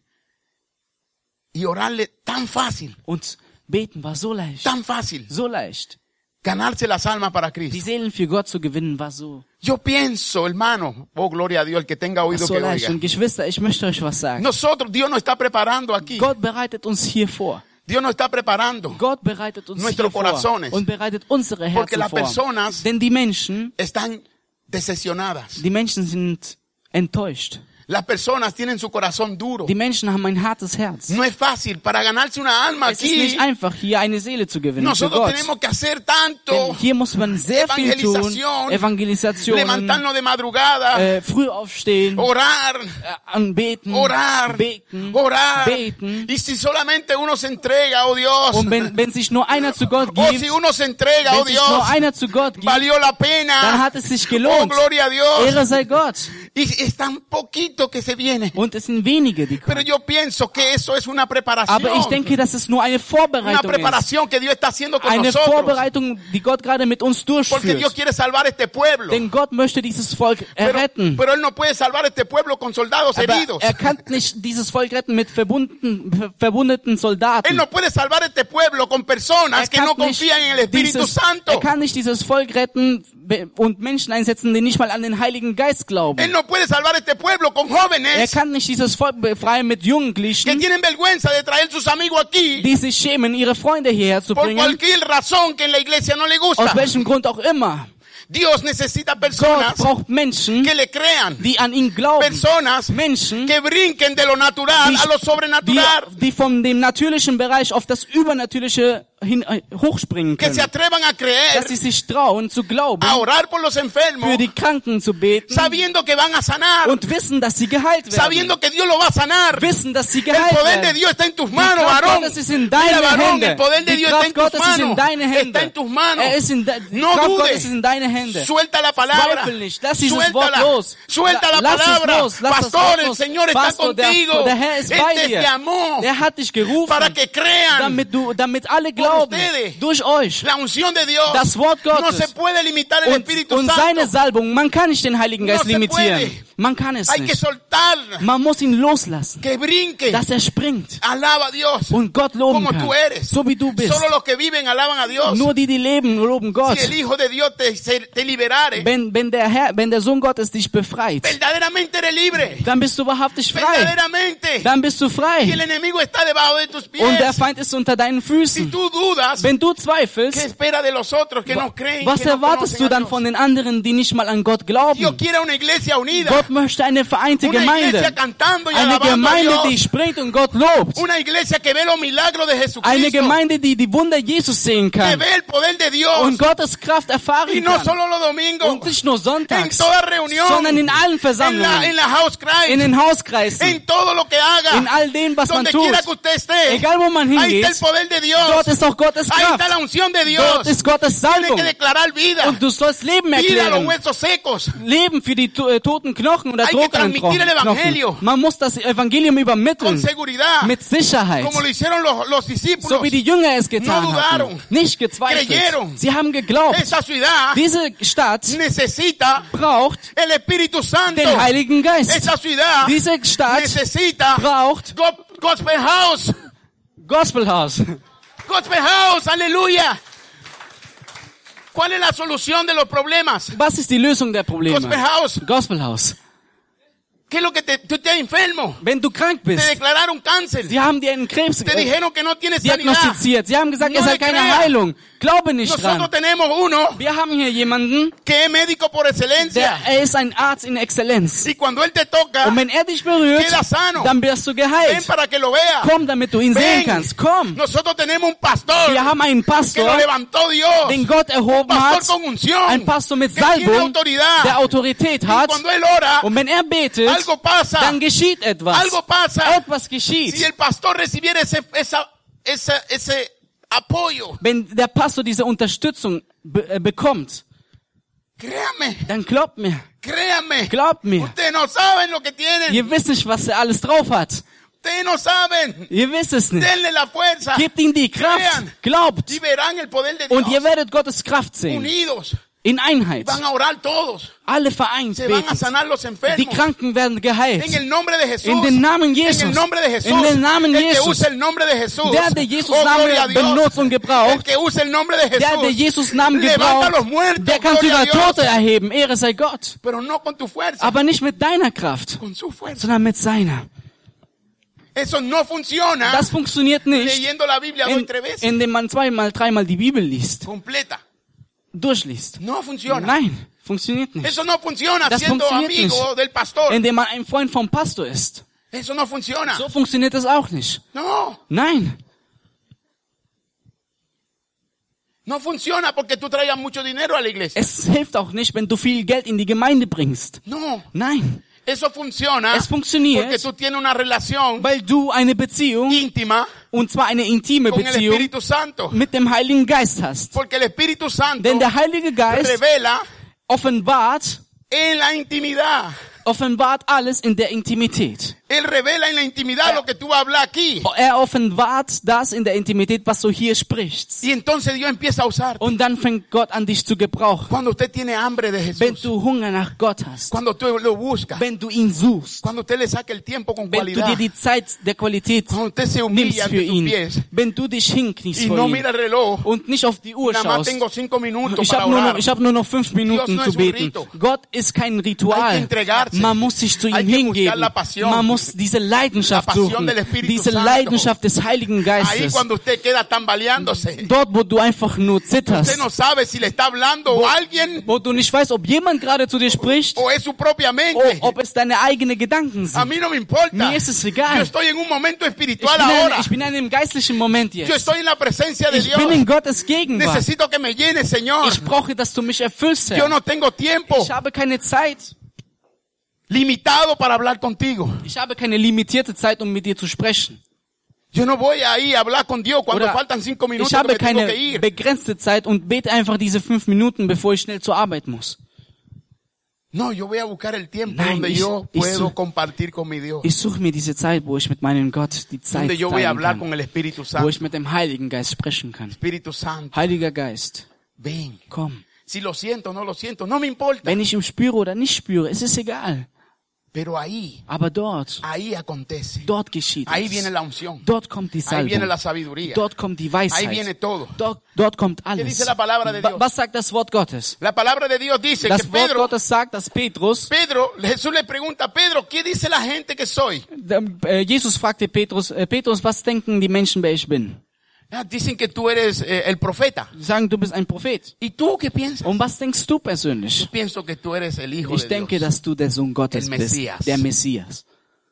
y orarle tan fácil, Und beten war so leicht. tan fácil. So leicht. Ganarse las almas para Die Cristo. Seelen für Gott zu gewinnen war so Yo pienso, hermano, oh gloria a Dios, el que tenga oído que leicht. oiga. Und Geschwister, ich möchte euch was sagen. Nosotros, Dios nos está preparando aquí. Gott bereitet uns hier vor. Dios nos está preparando. Gott bereitet uns Nuestros hier vor corazones. und bereitet unsere Porque Herzen las vor. personas Denn die Menschen Están decepcionadas. sind enttäuscht. Las personas tienen su corazón duro. Die Menschen haben ein hartes Herz. No es fácil para ganarse una alma Es ist aquí. nicht einfach, hier eine Seele zu gewinnen für Nosotros Gott. tenemos que hacer tanto. Denn hier muss man sehr viel tun. Evangelización, Evangelisation, levantarnos de madrugada, früh aufstehen, orar, anbeten, orar, beten, orar. beten. Y si solamente uno se entrega, oh Dios, Und wenn sich nur einer zu Gott o gibt, si uno se entrega, oh wenn sich nur Dios, einer zu Gott gibt, valió la dann pena. hat es sich Oh, gelohnt. gloria a Dios. Ehre sei Gott. Y es tan poquito que se viene. Und es sind wenige, die Pero kommen. yo pienso que eso es una preparación. Aber ich denke, dass es nur eine Una Vorbereitung ist. preparación que Dios está haciendo con Eine nosotros. Vorbereitung, die Gott gerade mit uns Porque Dios durchführt. quiere salvar este pueblo. Denn Gott möchte dieses Volk erretten. Pero Él no puede salvar este pueblo con soldados Aber heridos. er kann nicht dieses Volk retten mit verwundeten Soldaten. Él no puede salvar este pueblo con personas que no confían en el Espíritu Santo. Er kann nicht dieses Volk retten und Menschen einsetzen, die nicht mal an den Heiligen Geist glauben. Él no puede salvar este pueblo con Er jóvenes kann nicht dieses Volk befreien mit que Jugendlichen, tienen vergüenza de traer sus amigos aquí die sich schämen, ihre Freunde hierher zu por bringen, cualquier razón que en la iglesia no le aus gusta. welchem Grund auch immer. Dios necesita Gott personas braucht Menschen, que le crean. die an ihn glauben. Personas Menschen, que brinquen de lo natural a lo sobrenatural. die von dem natürlichen Bereich auf das Übernatürliche hochspringen Que se können. atrevan a creer, Dass sie sich trauen zu glauben, a orar por los enfermos, für die Kranken zu beten sabiendo que van a sanar, und wissen, dass sie geheilt werden. sabiendo que Dios lo va a sanar. Wissen, dass sie El geheilt poder de werden. Dios está en tus Die manos, Kraft varón. Gottes ist in Mira, deine varón, Hände. el poder de Die Dios está Kraft en tus Gottes ist in manos. deine Hände. Está en tus manos. Er ist in die No Kraft dudes. Gottes ist in deine Hände. Suelta la palabra. Zweifel nicht. Lass dieses Wort Suéltala. los. Suelta la Lass es palabra. los. Lass das Pastor, Wort el los. Señor está Pastor, contigo. der Herr ist Él bei te dir. llamó Er hat dich gerufen, para que crean. damit alle glauben, ustedes. durch euch. La unción de Dios Das Wort no Gottes. se puede limitar el Espíritu Und Santo. seine Salbung, man kann nicht den Heiligen Geist No se limitieren. puede. Man kann es Hay que nicht. soltar, Man muss ihn loslassen, que brinque. dass er springt Alaba a Dios und Gott loben como kann, tú eres. so wie du bist. Solo los que viven alaban a Dios. Nur die leben, loben Gott. Si el Hijo de Dios te liberare, Wenn der Sohn Gottes dich befreit, verdaderamente eres libre. dann bist du wahrhaftig frei. Verdaderamente. Dann bist du Y frei. el enemigo está debajo de tus Und der pies. Feind ist unter deinen Si Füßen. tú dudas, Wenn du ¿qué zweifelst, espera de los otros que no creen? was que no erwartest conocen du a dann Dios? von den anderen, die nicht mal an Gott Dios glauben? quiere una iglesia unida. Gott möchte eine vereinte Una iglesia Gemeinde. cantando y Eine alabando a Gemeinde, Dios. die springt und Gott lobt. Una iglesia que ve los milagros de Eine Jesucristo. Gemeinde, die die Wunder Jesus sehen Que kann. ve el poder de Dios. Und Gottes Kraft Y erfahren no kann. solo los domingos. Und nicht nur En sonntags, toda reunión. sondern in allen En Versammlungen, la house cry. in den Hauskreisen, En todo lo que haga. in all dem, was man Donde tut. quiera que usted esté. Egal wo man Ahí está el hingeht, poder de Dios. dort ist auch Gottes Ahí está la Kraft. unción de Dios. Dort ist Gottes Tiene Salbung. que declarar vida. Und du sollst Leben Vida a los erklären. huesos secos. Leben für die toten Knochen oder Hay que trockenen transmitir el evangelio. Knochen. Man muss das Evangelium Con übermitteln. seguridad. Mit Sicherheit. Como lo hicieron los discípulos. So wie die Jünger es getan No dudaron. hatten. Nicht gezweifelt. Creyeron. Sie haben geglaubt. Esa ciudad Diese Stadt necesita braucht el Espíritu Santo. den Heiligen Geist. Esa ciudad Diese Stadt necesita braucht Gospel House. Gospelhaus. Gospel House, aleluya. ¿Cuál es la solución de los problemas? Was ist die Lösung der Probleme? Gospel House. Gospelhaus. ¿Qué es lo que tú estás enfermo? Wenn du krank Te bist, declararon cáncer. sie haben dir einen Krebs Te dijeron que no tienes sanidad. diagnostiziert. Sie haben gesagt, No es le hat keine crea. Heilung. Glaube nicht Nosotros dran. tenemos uno Wir haben hier jemanden, que es médico por excelencia. er ist ein Arzt in Exzellenz. Y cuando él te toca, Und wenn er dich berührt, queda sano. dann wirst du ven geheilt. para que lo vea. Komm, damit du ihn sehen Ven. kannst. Komm. Nosotros tenemos un pastor Wir haben einen que lo Pastor, levantó Dios. den Gott erhoben Pastor hat. con unción. Ein Pastor mit que tiene Salbung, autoridad. der Autorität Y hat. cuando él ora, Und wenn er betet, algo pasa. dann geschieht etwas. Algo pasa. Etwas geschieht. Si el pastor recibiera ese apoyo, Wenn der Pastor diese Unterstützung bekommt, créame, dann glaubt mir. créame. Glaubt mir. Ustedes no saben lo que tienen. Ihr wisst nicht, was er alles drauf hat. Ustedes no saben. Ihr wisst es nicht. Denle la fuerza. Gebt ihm die Kraft. Crean. Glaubt. Y verán el poder de Und ihr Dios. werdet Gottes Kraft sehen. Unidos. In Einheit. Van a orar todos. Alle vereint Se van a beten. sanar los Die enfermos. Kranken werden En geheilt. el nombre de Jesús. In den Namen En Jesus. el nombre de Jesús. In den Namen El que Jesus. usa el nombre de Jesús. Der Jesus Oh, gloria a Name Dios. benutzt und El gebraucht, que usa el nombre de der Jesús. Jesus Namen Levanta los gebraucht, muertos. der kann Gloria a sogar Dios. Tote erheben. Ehre sei Gott. Pero no con tu fuerza. Aber nicht mit deiner Kraft, Con su fuerza. sondern mit seiner. Eso no funciona Das funktioniert nicht, leyendo la Biblia 2 y 3 veces. indem man zweimal, dreimal die Bibel liest, Completa. durchliest. No funciona. Nein, funktioniert nicht. Eso no funciona Das siendo funktioniert amigo nicht. del pastor. Indem man ein Freund vom Pastor ist. Eso no funciona. So funktioniert das auch nicht. No. Nein, No funciona porque tú traigas mucho dinero a la iglesia. es hilft auch nicht, wenn du viel Geld in die Gemeinde bringst. No. Nein, Eso funciona es funktioniert, porque tú tienes una relación weil du eine Beziehung, íntima und zwar eine intime con el Beziehung, Espíritu Santo. mit dem Heiligen Geist hast. Porque el Espíritu Santo Denn der Heilige Geist revela offenbart en la intimidad. offenbart alles in der Intimität. Él revela en la intimidad lo que tú vas a hablar aquí. Offenbart das in der Intimität, was du hier sprichst. Y entonces Dios empieza a usar. Und dann fängt Gott an, dich zu gebrauchen. Cuando usted tiene hambre de Wenn Jesús. du Hunger nach Gott hast. Cuando tú lo buscas. Wenn du ihn suchst. Cuando usted le saca el tiempo con Wenn du cualidad. dir die Zeit der Qualität Cuando usted se nimmst humilla für ante sus ihn. pies. Wenn du dich hinkniest Y vor no ihm. mira el reloj. Und nicht auf die Uhr Nada más schaust. tengo 5 minutos Ich para habe orar. nur noch 5 Minuten Dios no zu es un beten. rito. Gott ist kein Hay que Ritual. entregarse. Man muss sich zu ihm Hay que buscar hingeben. la pasión. Man muss diese Leidenschaft La pasión suchen. del Espíritu Diese Santo. Leidenschaft des Heiligen Ahí Geistes. cuando usted queda tambaleándose. Dort, wo du einfach nur Usted zitterst. no sabe si le está hablando alguien Wo du nicht weißt, ob jemand gerade zu dir spricht. o es su propia mente. Ob es deine eigenen Gedanken A sind. mí no me importa. Mir ist es egal. Yo estoy en un momento espiritual ahora. Ich bin in einem geistlichen Moment Yo jetzt. estoy en la presencia de Ich Dios. bin in Gottes Gegenwart. Necesito que me llene, Señor. Ich brauche, dass du mich erfüllst, Yo Herr. no tengo tiempo Ich habe keine Zeit. limitado para hablar contigo. Ich habe keine limitierte Zeit, um mit dir zu sprechen. Yo no voy ahí a hablar con Dios cuando Oder faltan 5 minutos ich que habe me tengo keine que ir. begrenzte Zeit und bete einfach diese 5 Minuten, bevor ich schnell zur Arbeit muss. No, yo voy a buscar el tiempo Nein, donde ich- yo ich puedo such- compartir con mi Dios. Ich suche mir diese Zeit, wo ich mit meinem Gott die Zeit Donde yo voy a teilen hablar kann, con el Espíritu wo Santo. ich mit dem Heiligen Geist sprechen kann. Espíritu Santo, Heiliger Geist, ven. komm. Si lo siento, no lo siento, no me importa. Wenn ich ihn spüre oder nicht spüre, es ist egal. Pero ahí, Aber dort acontece. dort geschieht Ahí es. viene la unción. Dort kommt die Ahí viene Salbung. la sabiduría. Dort kommt die Ahí viene Weisheit. todo. Dort kommt ¿Qué alles. dice la palabra de Dios? Was sagt das Wort Gottes? La palabra de Dios dice que Das Wort Pedro, Gottes sagt, dass Petrus, Jesús le pregunta a Pedro, ¿qué dice la gente que soy? Jesus fragte Petrus, Petrus, was denken die Menschen, wer ich bin? Ah, dicen que tú eres el profeta. Sie sagen, du bist ein Prophet. ¿Y tú qué piensas? Und was denkst du persönlich? Yo pienso que tú eres el hijo Ich de denke, Dios. dass du der Sohn Gottes El bist, Messias. der Messias.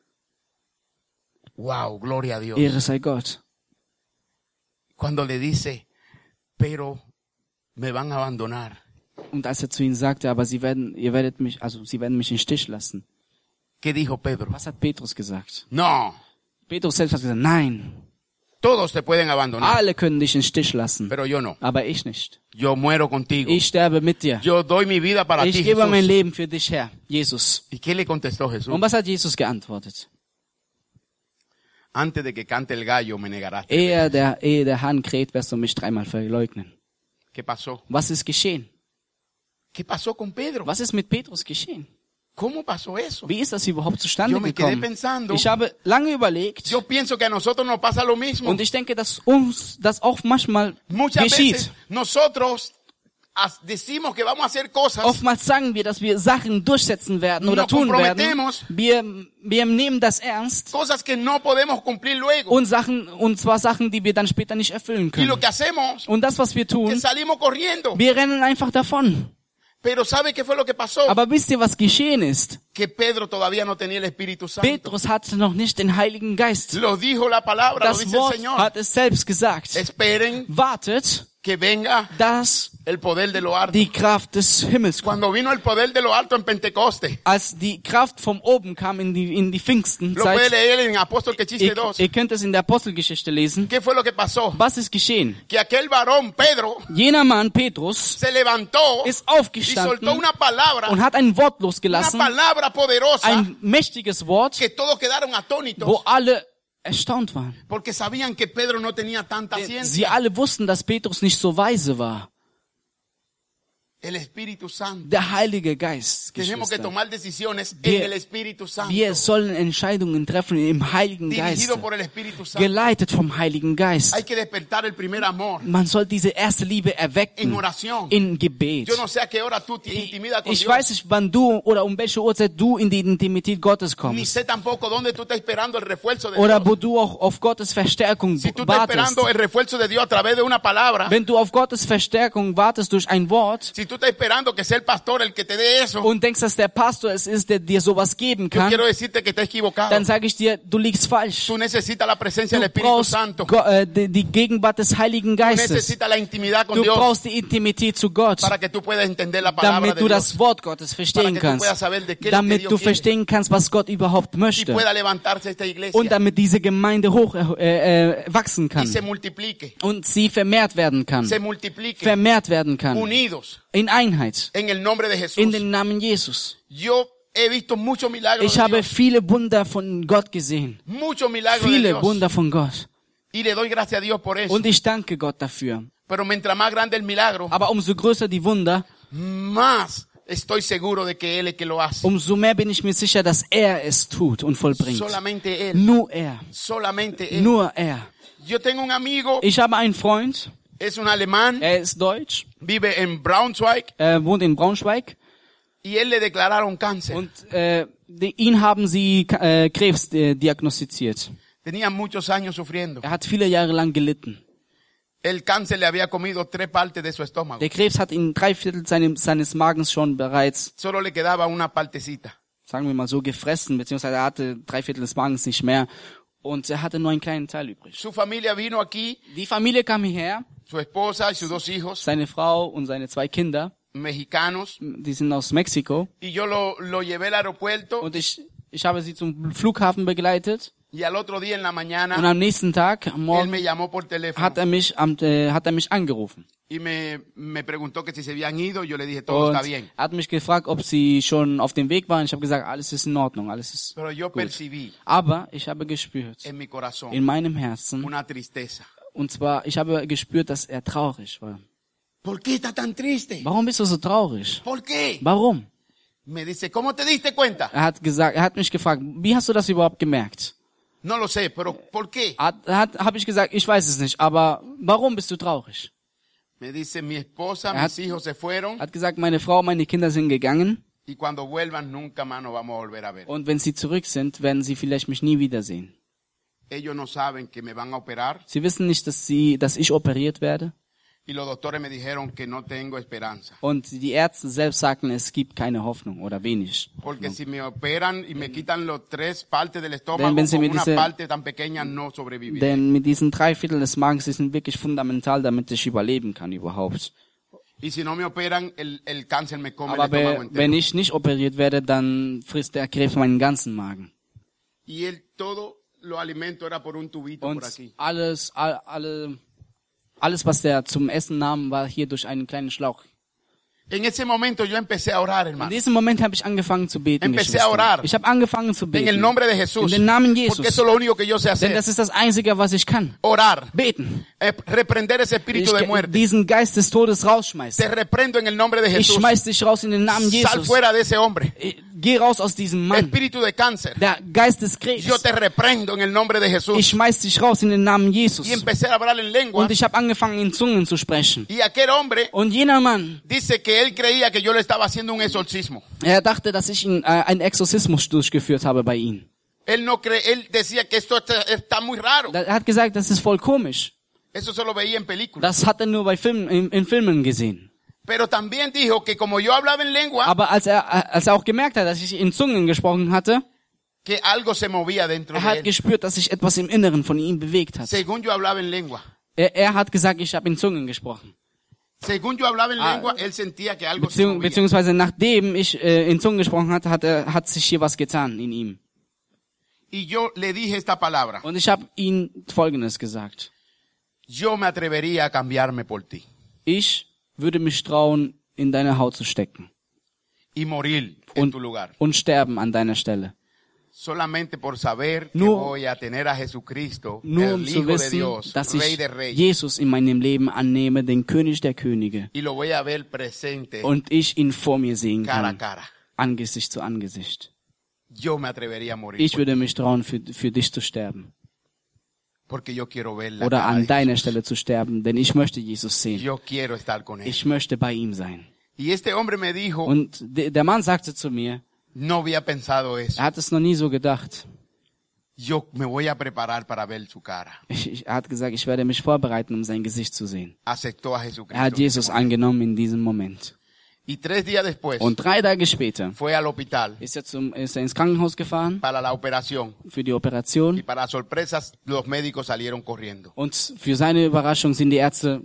Wow, gloria a Dios. Ehre sei Gott. Cuando le dice, pero me van a abandonar. Und als zu ihnen sagte, aber sie werden mich im Stich lassen. ¿Qué dijo Pedro? Was hat Petrus gesagt? No, Petrus selbst hat gesagt, nein, todos te pueden abandonar, alle können dich im Stich lassen, pero yo no. aber ich nicht. Yo muero contigo. Ich sterbe mit dir. Yo doy mi vida para Ich ti, gebe mein Jesús. Leben für dich, Herr, Jesus. ¿Y qué le contestó Jesús? Und was hat Jesus geantwortet? Antes de que cante el gallo me negarás. Ehe der Hahn kräht, wirst du mich 3-mal verleugnen. ¿Qué pasó? Was ist geschehen? ¿Qué pasó con Pedro? Was ist mit Petrus geschehen? ¿Cómo pasó eso? Wie ist das überhaupt zustande Yo me quedé gekommen? pensando. Ich habe lange überlegt Yo pienso que a nosotros nos pasa lo mismo. und ich denke, dass uns das auch manchmal Muchas geschieht. veces nosotros decimos que vamos a hacer cosas Oftmals sagen wir, dass wir Sachen durchsetzen werden oder Nos tun werden. comprometemos. Wir nehmen das ernst cosas que no podemos cumplir luego. und zwar Sachen, die wir dann später nicht erfüllen Y können. lo que hacemos Und das, was wir es tun, que salimos corriendo. wir rennen einfach davon. Pero ¿sabe qué fue lo que pasó? Aber wisst ihr, was geschehen ist? Que Pedro todavía no tenía el Espíritu Santo. Petrus hatte noch nicht den Heiligen Geist. Lo dijo la palabra, lo Das dice el Wort Señor. hat es selbst gesagt. Esperen Wartet, que venga dass el poder de lo alto. die Kraft des Himmels kommt. Cuando vino el poder de lo alto en Pentecoste, Als die Kraft vom oben kam in die lo puede Pfingstenzeit, leer en Apóstol que chiste 2. ihr könnt es in der Apostelgeschichte lesen. ¿Qué fue lo que pasó? Was ist geschehen? Que aquel varón, Pedro, Jener Mann, Petrus, se levantó ist y soltó aufgestanden una palabra, und hat ein Wort una losgelassen, palabra poderosa, ein mächtiges Wort, que todos quedaron atónitos, wo alle erstaunt waren. porque sabían que Pedro no tenía tanta Sie ciencia. alle wussten, dass Petrus nicht so weise war. El Espíritu Santo. Der Heilige Geist, Tenemos que Geschwister. tomar decisiones Wir- en el Espíritu Santo, Wir sollen Entscheidungen treffen im Heiligen Geist, dirigido por el Espíritu Santo. geleitet vom Heiligen Geist. Hay que despertar el primer amor Man soll diese erste Liebe en erwecken oración. in Gebet. Yo no sé a qué hora tú te intimidas con Ich Dios, weiß nicht, wann du oder um welche Uhrzeit du in die Intimität Gottes ni kommst. sé tampoco dónde tú estás esperando el refuerzo de Oder Dios. wo du auch auf Gottes Verstärkung Si tú estás wartest. esperando el refuerzo de Dios a través de una palabra, Wenn du auf Gottes Verstärkung wartest durch ein Wort si tú estás esperando que sea el pastor el que te dé eso, und denkst, dass der Pastor es ist, der dir sowas geben yo kann, quiero decirte que estás equivocado. dann sage ich dir, du liegst falsch. Tú necesitas la presencia del Du Espíritu brauchst Santo. die Gegenwart des Heiligen Tú Geistes. necesitas la intimidad con Du Dios brauchst die Intimität zu Gott, para que tú puedas entender la palabra damit de du Dios das Wort Gottes Para verstehen que tú puedas kannst, saber de qué es lo que damit Dios du quiere. verstehen kannst, was Gott überhaupt y möchte pueda levantarse esta iglesia und damit diese Gemeinde hoch wachsen y kann se multiplique, und sie vermehrt werden kann, se multiplique, vermehrt werden kann, unidos in Einheit, en el nombre de Jesús. in den Namen Jesus. Yo he visto muchos milagros Ich de habe Dios, viele Wunder von Gott gesehen. muchos milagros de Viele Dios. Wunder von Gott. Y le doy gracias a Dios por eso. Und ich danke Gott dafür. Pero mientras más grande el milagro, Aber umso größer die Wunder, más estoy seguro de que Él es que lo hace. umso mehr bin ich mir sicher, dass er es tut und vollbringt. Solamente Él. Nur er. Solamente Él. Nur er. Yo tengo un amigo, Ich habe einen Freund, es un alemán, er ist deutsch, vive en Braunschweig er wohnt in Braunschweig y él le declararon cáncer. und ihn haben sie Krebs diagnostiziert. Tenía muchos años sufriendo. Er hat viele Jahre lang gelitten. El cáncer le había comido 3 partes de su estómago. Der Krebs hat ihn 3/4 seines Magens schon bereits, Solo le quedaba una partecita. sagen wir mal so, gefressen, beziehungsweise er hatte 3/4 des Magens nicht mehr und er hatte nur einen kleinen Teil übrig. Su familia vino aquí, Die Familie kam hierher, su esposa y sus 2 hijos, seine Frau und seine 2 Kinder, mexicanos, die sind aus Mexiko y yo lo llevé al aeropuerto und ich habe sie zum Flughafen begleitet y al otro día en la und mañana am nächsten Tag, am él Morgen, me llamó por teléfono hat er mich angerufen. y me preguntó que si se habían ido. Yo le dije, todo Und está bien. er hat mich gefragt, ob sie schon auf dem Weg waren. Ich habe gesagt, alles ist in Ordnung, alles ist Pero yo gut. percibí Aber ich habe gespürt, en mi corazón in meinem Herzen, una tristeza. und zwar, ich habe gespürt, dass er traurig war. ¿Por qué está tan triste? Warum bist du so traurig? ¿Por qué? Warum? Me dice, ¿cómo te diste cuenta? Er hat mich gefragt, wie hast du das überhaupt gemerkt? No lo sé, pero ¿por qué? Habe ich gesagt, ich weiß es nicht, aber warum bist du traurig? Me dice, mi esposa, Er mis hijos se fueron Hat gesagt, meine Frau, meine Kinder sind gegangen y cuando vuelvan nunca más nos vamos a volver a ver. und wenn sie zurück sind, werden sie vielleicht mich nie wiedersehen. Ellos no saben que me van a operar Sie wissen nicht, dass ich operiert werde. y los doctores me dijeron que no tengo esperanza. Und die Ärzte selbst sagten, es gibt keine Hoffnung oder wenig. Porque si me operan y me quitan los 3 partes del estómago, Denn wenn sie con mir una diese- parte tan pequeña no sobreviviré. Denn mit diesen 3/4 des Magens, die sind wirklich fundamental, damit ich überleben kann überhaupt. Y si no me operan, el cáncer me come Aber el estómago wenn entero. ich nicht operiert werde, dann frisst der Krebs meinen ganzen Magen. Y él todo lo alimento era por un tubito por Und aquí. alles, was der zum Essen nahm, war hier durch einen kleinen Schlauch. En ese momento yo empecé a orar, In hermano. diesem Moment habe ich angefangen zu beten. Empecé a Geschwister. orar. Ich habe angefangen zu En beten. el nombre de Jesús. In den Namen Porque Jesus. eso es lo único que yo sé Denn hacer. das ist das Einzige, was ich kann. Orar. Beten. Reprender ese Ich espíritu de muerte. diesen Geist des Todes rausschmeißen. Te reprendo en el nombre de Ich Jesús. schmeiß dich raus in den Namen Sal Jesus. fuera de ese hombre. Geh raus aus diesem Mann. Espíritu de cáncer. Der Geist des Krebs. Yo te reprendo en el nombre de Ich Jesús. schmeiß dich raus in den Namen Jesus. Y empecé a hablar en lengua. Und ich habe angefangen, in Zungen zu sprechen. Y aquel hombre Und jener Mann, dice que él creía que yo le estaba haciendo un exorcismo. er dachte, dass ich einen Exorzismus durchgeführt habe bei ihm. Él decía que esto está muy raro. Er hat gesagt, das ist voll komisch. Eso solo veía en películas. Das hat er nur bei in Filmen gesehen. Pero también dijo que como yo hablaba en lengua, Aber als er auch gemerkt hat, dass ich in Zungen gesprochen hatte, que algo se movía dentro er de hat él. gespürt, dass sich etwas im Inneren von ihm bewegt hat. Según yo hablaba en lengua. Er hat gesagt, ich habe in Zungen gesprochen. Según yo hablaba en lengua, él sentía que algo se movía. Beziehungsweise nachdem ich in Zungen gesprochen hatte, hat sich hier was getan in ihm. Y yo le dije esta palabra. Und ich habe ihm Folgendes gesagt. Yo me atrevería a cambiarme por ti. Ich würde mich trauen, in deine Haut zu stecken Y morir en tu lugar. und sterben an deiner Stelle. Solamente por saber que Nur- voy a tener a Jesucristo, Nur el um zu Hijo de wissen, Dios, dass Rey ich de Reyes. Jesus in meinem Leben annehme, den König der Könige, Y lo voy a ver presente und ich ihn vor mir sehen cara a kann, cara. Angesicht zu Angesicht. Yo me atrevería a morir. Ich por würde mich trauen, für dich zu sterben. Porque yo quiero ver la Oder cara an de deiner Jesús. Stelle zu sterben, denn ich möchte Jesus sehen. Yo quiero estar con él. Ich möchte bei ihm sein. Y este hombre me dijo, Und der Mann sagte zu mir, no había pensado eso. er hat es noch nie so gedacht. Yo me voy a preparar para ver su cara. Er hat gesagt, ich werde mich vorbereiten, um sein Gesicht zu sehen. Aceptó a Jesucristo. Er hat Jesus angenommen in diesem Moment. Y 3 días después Und 3 Tage später fue al hospital ist er ins Krankenhaus gefahren para la operación. für die Y Operation. para sorpresas, los médicos salieron corriendo. Und für seine Überraschung sind die Ärzte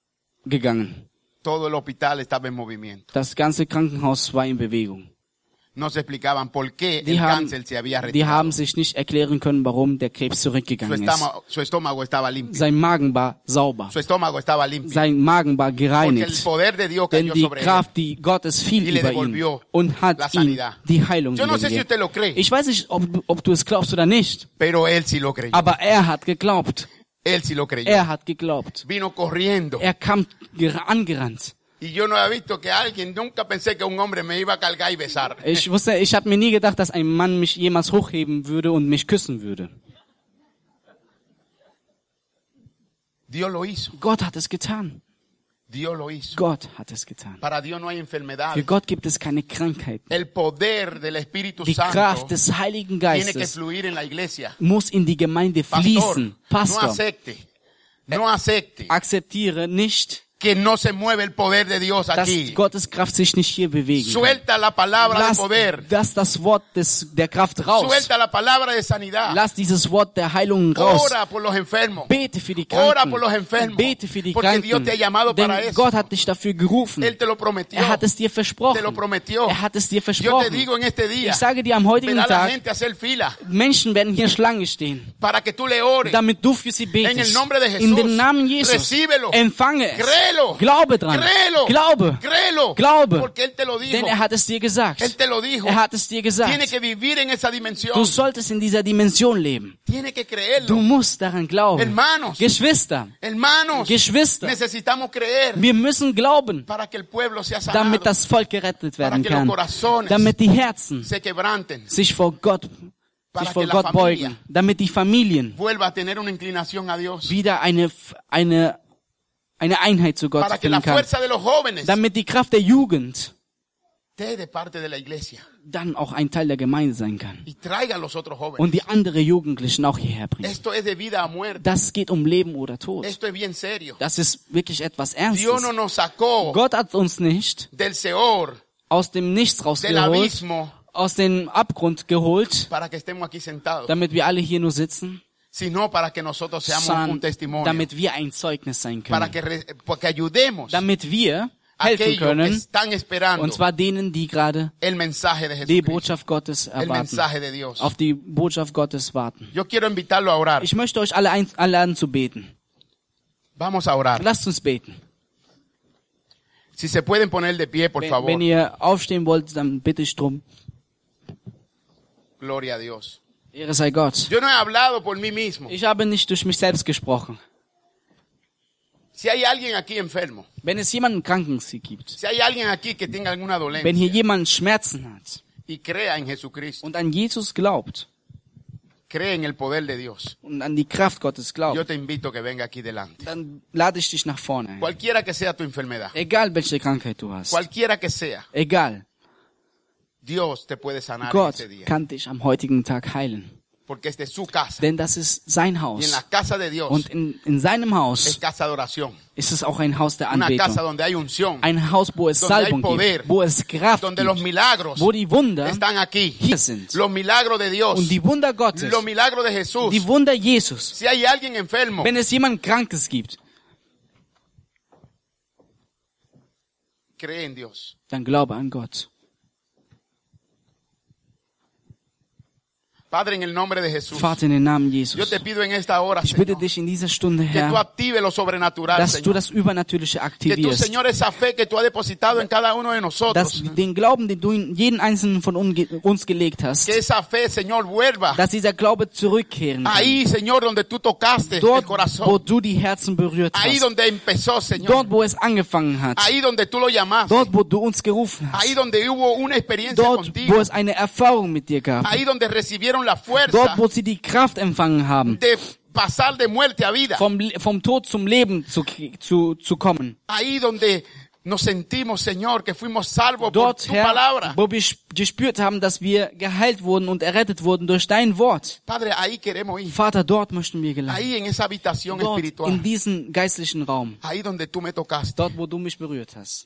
rausgegangen. Todo el hospital estaba en movimiento. Das ganze Krankenhaus war in Bewegung. no se explicaban por qué Die el haben, cáncer se había die retirado. haben sich nicht erklären können, warum der Krebs zurückgegangen ist. Su estómago estaba limpio. Sein Magen war sauber. Su estómago estaba limpio. Sein Magen war Porque el gereinigt. poder de Dios Denn cayó die sobre él. Kraft die Gottes fiel Y le über ihn devolvió und la hat ihm sanidad. die Heilung Yo no sé si wiedergegeben. usted lo cree, Ich weiß nicht, ob du es glaubst oder nicht, pero él sí lo creyó. aber er hat geglaubt. Él sí lo creyó. Er hat geglaubt. Vino corriendo. Er kam angerannt. Y yo no había visto que alguien, nunca pensé que un hombre me iba a cargar y besar. Ich habe mir nie gedacht, dass ein Mann mich jemals hochheben würde und mich küssen würde. Dios lo hizo. Gott hat es getan. Dios lo hizo. Gott hat es getan. Para Dios no hay enfermedad. Für Gott gibt es keine Krankheiten. El poder del Espíritu Die Santo Kraft des Heiligen tiene que Geistes fluir en la iglesia. muss in die Gemeinde Pastor, fließen. no Pastor, acepte akzeptiere nicht, que no se mueve el poder de Dios dass aquí. Gottes Kraft sich nicht hier bewegen kann. Suelta la palabra de poder. Lass das Wort der Kraft raus. Suelta la palabra de sanidad. Lass dieses Wort der Heilung raus. Ora por los enfermos. Bete für die Ora por los Kranken. enfermos. Bete für die Porque Dios te ha Kranken. llamado Denn para eso. Gott hat dich dafür gerufen. Él te lo prometió. Er hat es dir Te lo versprochen. prometió. Er hat es dir Yo te versprochen. digo en este día, Ich sage dir am heutigen verá la Tag, gente a hacer fila Menschen werden hier Schlange stehen, para que tú le ores. damit du für sie En el betest. nombre de Jesús. In dem Namen Jesus. Recíbelo. Empfange es. Créelo. Glaube dran. Créelo. Glaube. Créelo. Glaube. Porque Él te lo dijo. Denn er hat es dir gesagt. Él te lo dijo. Er hat es dir Tiene gesagt. que vivir en esa dimensión. Du solltest in dieser Dimension leben. Tiene que creerlo. Du musst daran glauben. Hermanos. Geschwister, Hermanos, Geschwister, necesitamos creer wir müssen glauben, para que el pueblo sea sanado, damit das Volk gerettet werden que los kann. corazones Damit die Herzen se quebranten, sich vor Gott que la beugen. familia Damit die Familien vuelva a tener una inclinación a Dios, wieder eine Einheit zu Gott para que la finden kann. fuerza de los jóvenes Damit die Kraft der Jugend esté de parte de la iglesia dann auch ein Teil der Gemeinde sein kann. y traiga a los otros jóvenes. Und die andere Jugendlichen auch hierher bringen. Esto es de vida a muerte. Das geht um Leben oder Tod. Esto es bien serio. Das ist wirklich etwas Dios Ernstes. no nos sacó Gott hat uns nicht del Seor, aus dem Nichts del rausgeholt, abismo, aus dem Abgrund geholt, para que estemos aquí sentados, damit wir alle hier nur sitzen, sino para que nosotros seamos un sondern testimonio, damit wir ein Zeugnis sein para können. que ayudemos Damit wir a helfen aquellos que können, están esperando und zwar denen, die gerade el mensaje de die Jesucristo, Botschaft Gottes el erwarten, mensaje de Dios. auf die Botschaft Gottes warten. Yo quiero invitarlo a orar. Ich möchte euch alle einladen zu beten. Vamos a orar. Lasst uns beten. Si se pueden poner de pie, por Wenn favor. ihr aufstehen wollt, dann bitte ich drum. Gloria a Dios. Ehre sei Gott. Yo no he hablado por mí mismo. Ich habe nicht durch mich selbst gesprochen. Si hay alguien aquí enfermo, Wenn es jemanden Kranken gibt, si hay alguien aquí que tenga alguna wenn hier dolencia jemand Schmerzen hat y crea en Jesucristo, und an Jesus glaubt cree en el poder de Dios, und an die Kraft Gottes yo glaubt, te invito a que venga aquí delante. dann lade ich dich nach vorne ein. Cualquiera que sea tu enfermedad, Egal welche Krankheit du hast. cualquiera que sea, Egal. Dios te puede sanar en Gott ese día. kann dich am heutigen Tag heilen. Porque esta es su casa. Denn das ist sein Y en Haus. la casa de Dios Und in seinem es Haus casa de oración. ist es auch ein Haus der Una casa Anbetung. donde hay unción, Ein Haus, wo es Donde hay Salbung poder. gibt, wo es Kraft donde los gibt, milagros wo die Wunder están aquí. hier sind. Los milagros de Dios, Und die Wunder Gottes, los milagros de Jesús. die Wunder Jesus. Si hay alguien enfermo, Wenn es jemand Krankes gibt, cree en Dios. dann glaube an Gott. Padre, en el nombre de Jesús, Vater, in den Namen yo Jesus. te pido en esta hora, Ich bitte Señor, dich in dieser Stunde, que tú Herr, actives lo sobrenatural, dass du Señor. das Übernatürliche Que tú, aktivierst. Señor, esa fe que tú has depositado en cada uno de Dass nosotros, den Glauben, den du in jeden einzelnen von uns gelegt hast, que esa fe, Señor, vuelva dass dieser Glaube zurückkehren kann. ahí, Señor, donde tú tocaste el Dort, wo corazón. du die Herzen berührt Ahí hast. donde empezó, Señor. Dort, wo es angefangen hat. Ahí donde tú lo llamaste. Dort, wo du uns gerufen Ahí hast. donde hubo una experiencia Dort, contigo. wo es eine Erfahrung mit dir gab. Ahí donde recibieron la fuerza Dort, wo sie die Kraft empfangen haben, de pasar de muerte a vida. vom Tod zum Leben zu kommen. Ahí donde nos sentimos, Señor, que fuimos salvos por Dort, tu Herr, palabra. wo wir gespürt haben, dass wir geheilt wurden und errettet wurden durch dein Wort. Padre, ahí queremos ir. Vater, dort möchten wir gelangen. Ahí en esa habitación Dort, espiritual. in diesen geistlichen Raum. Ahí donde tú me tocaste. Dort, wo du mich berührt hast.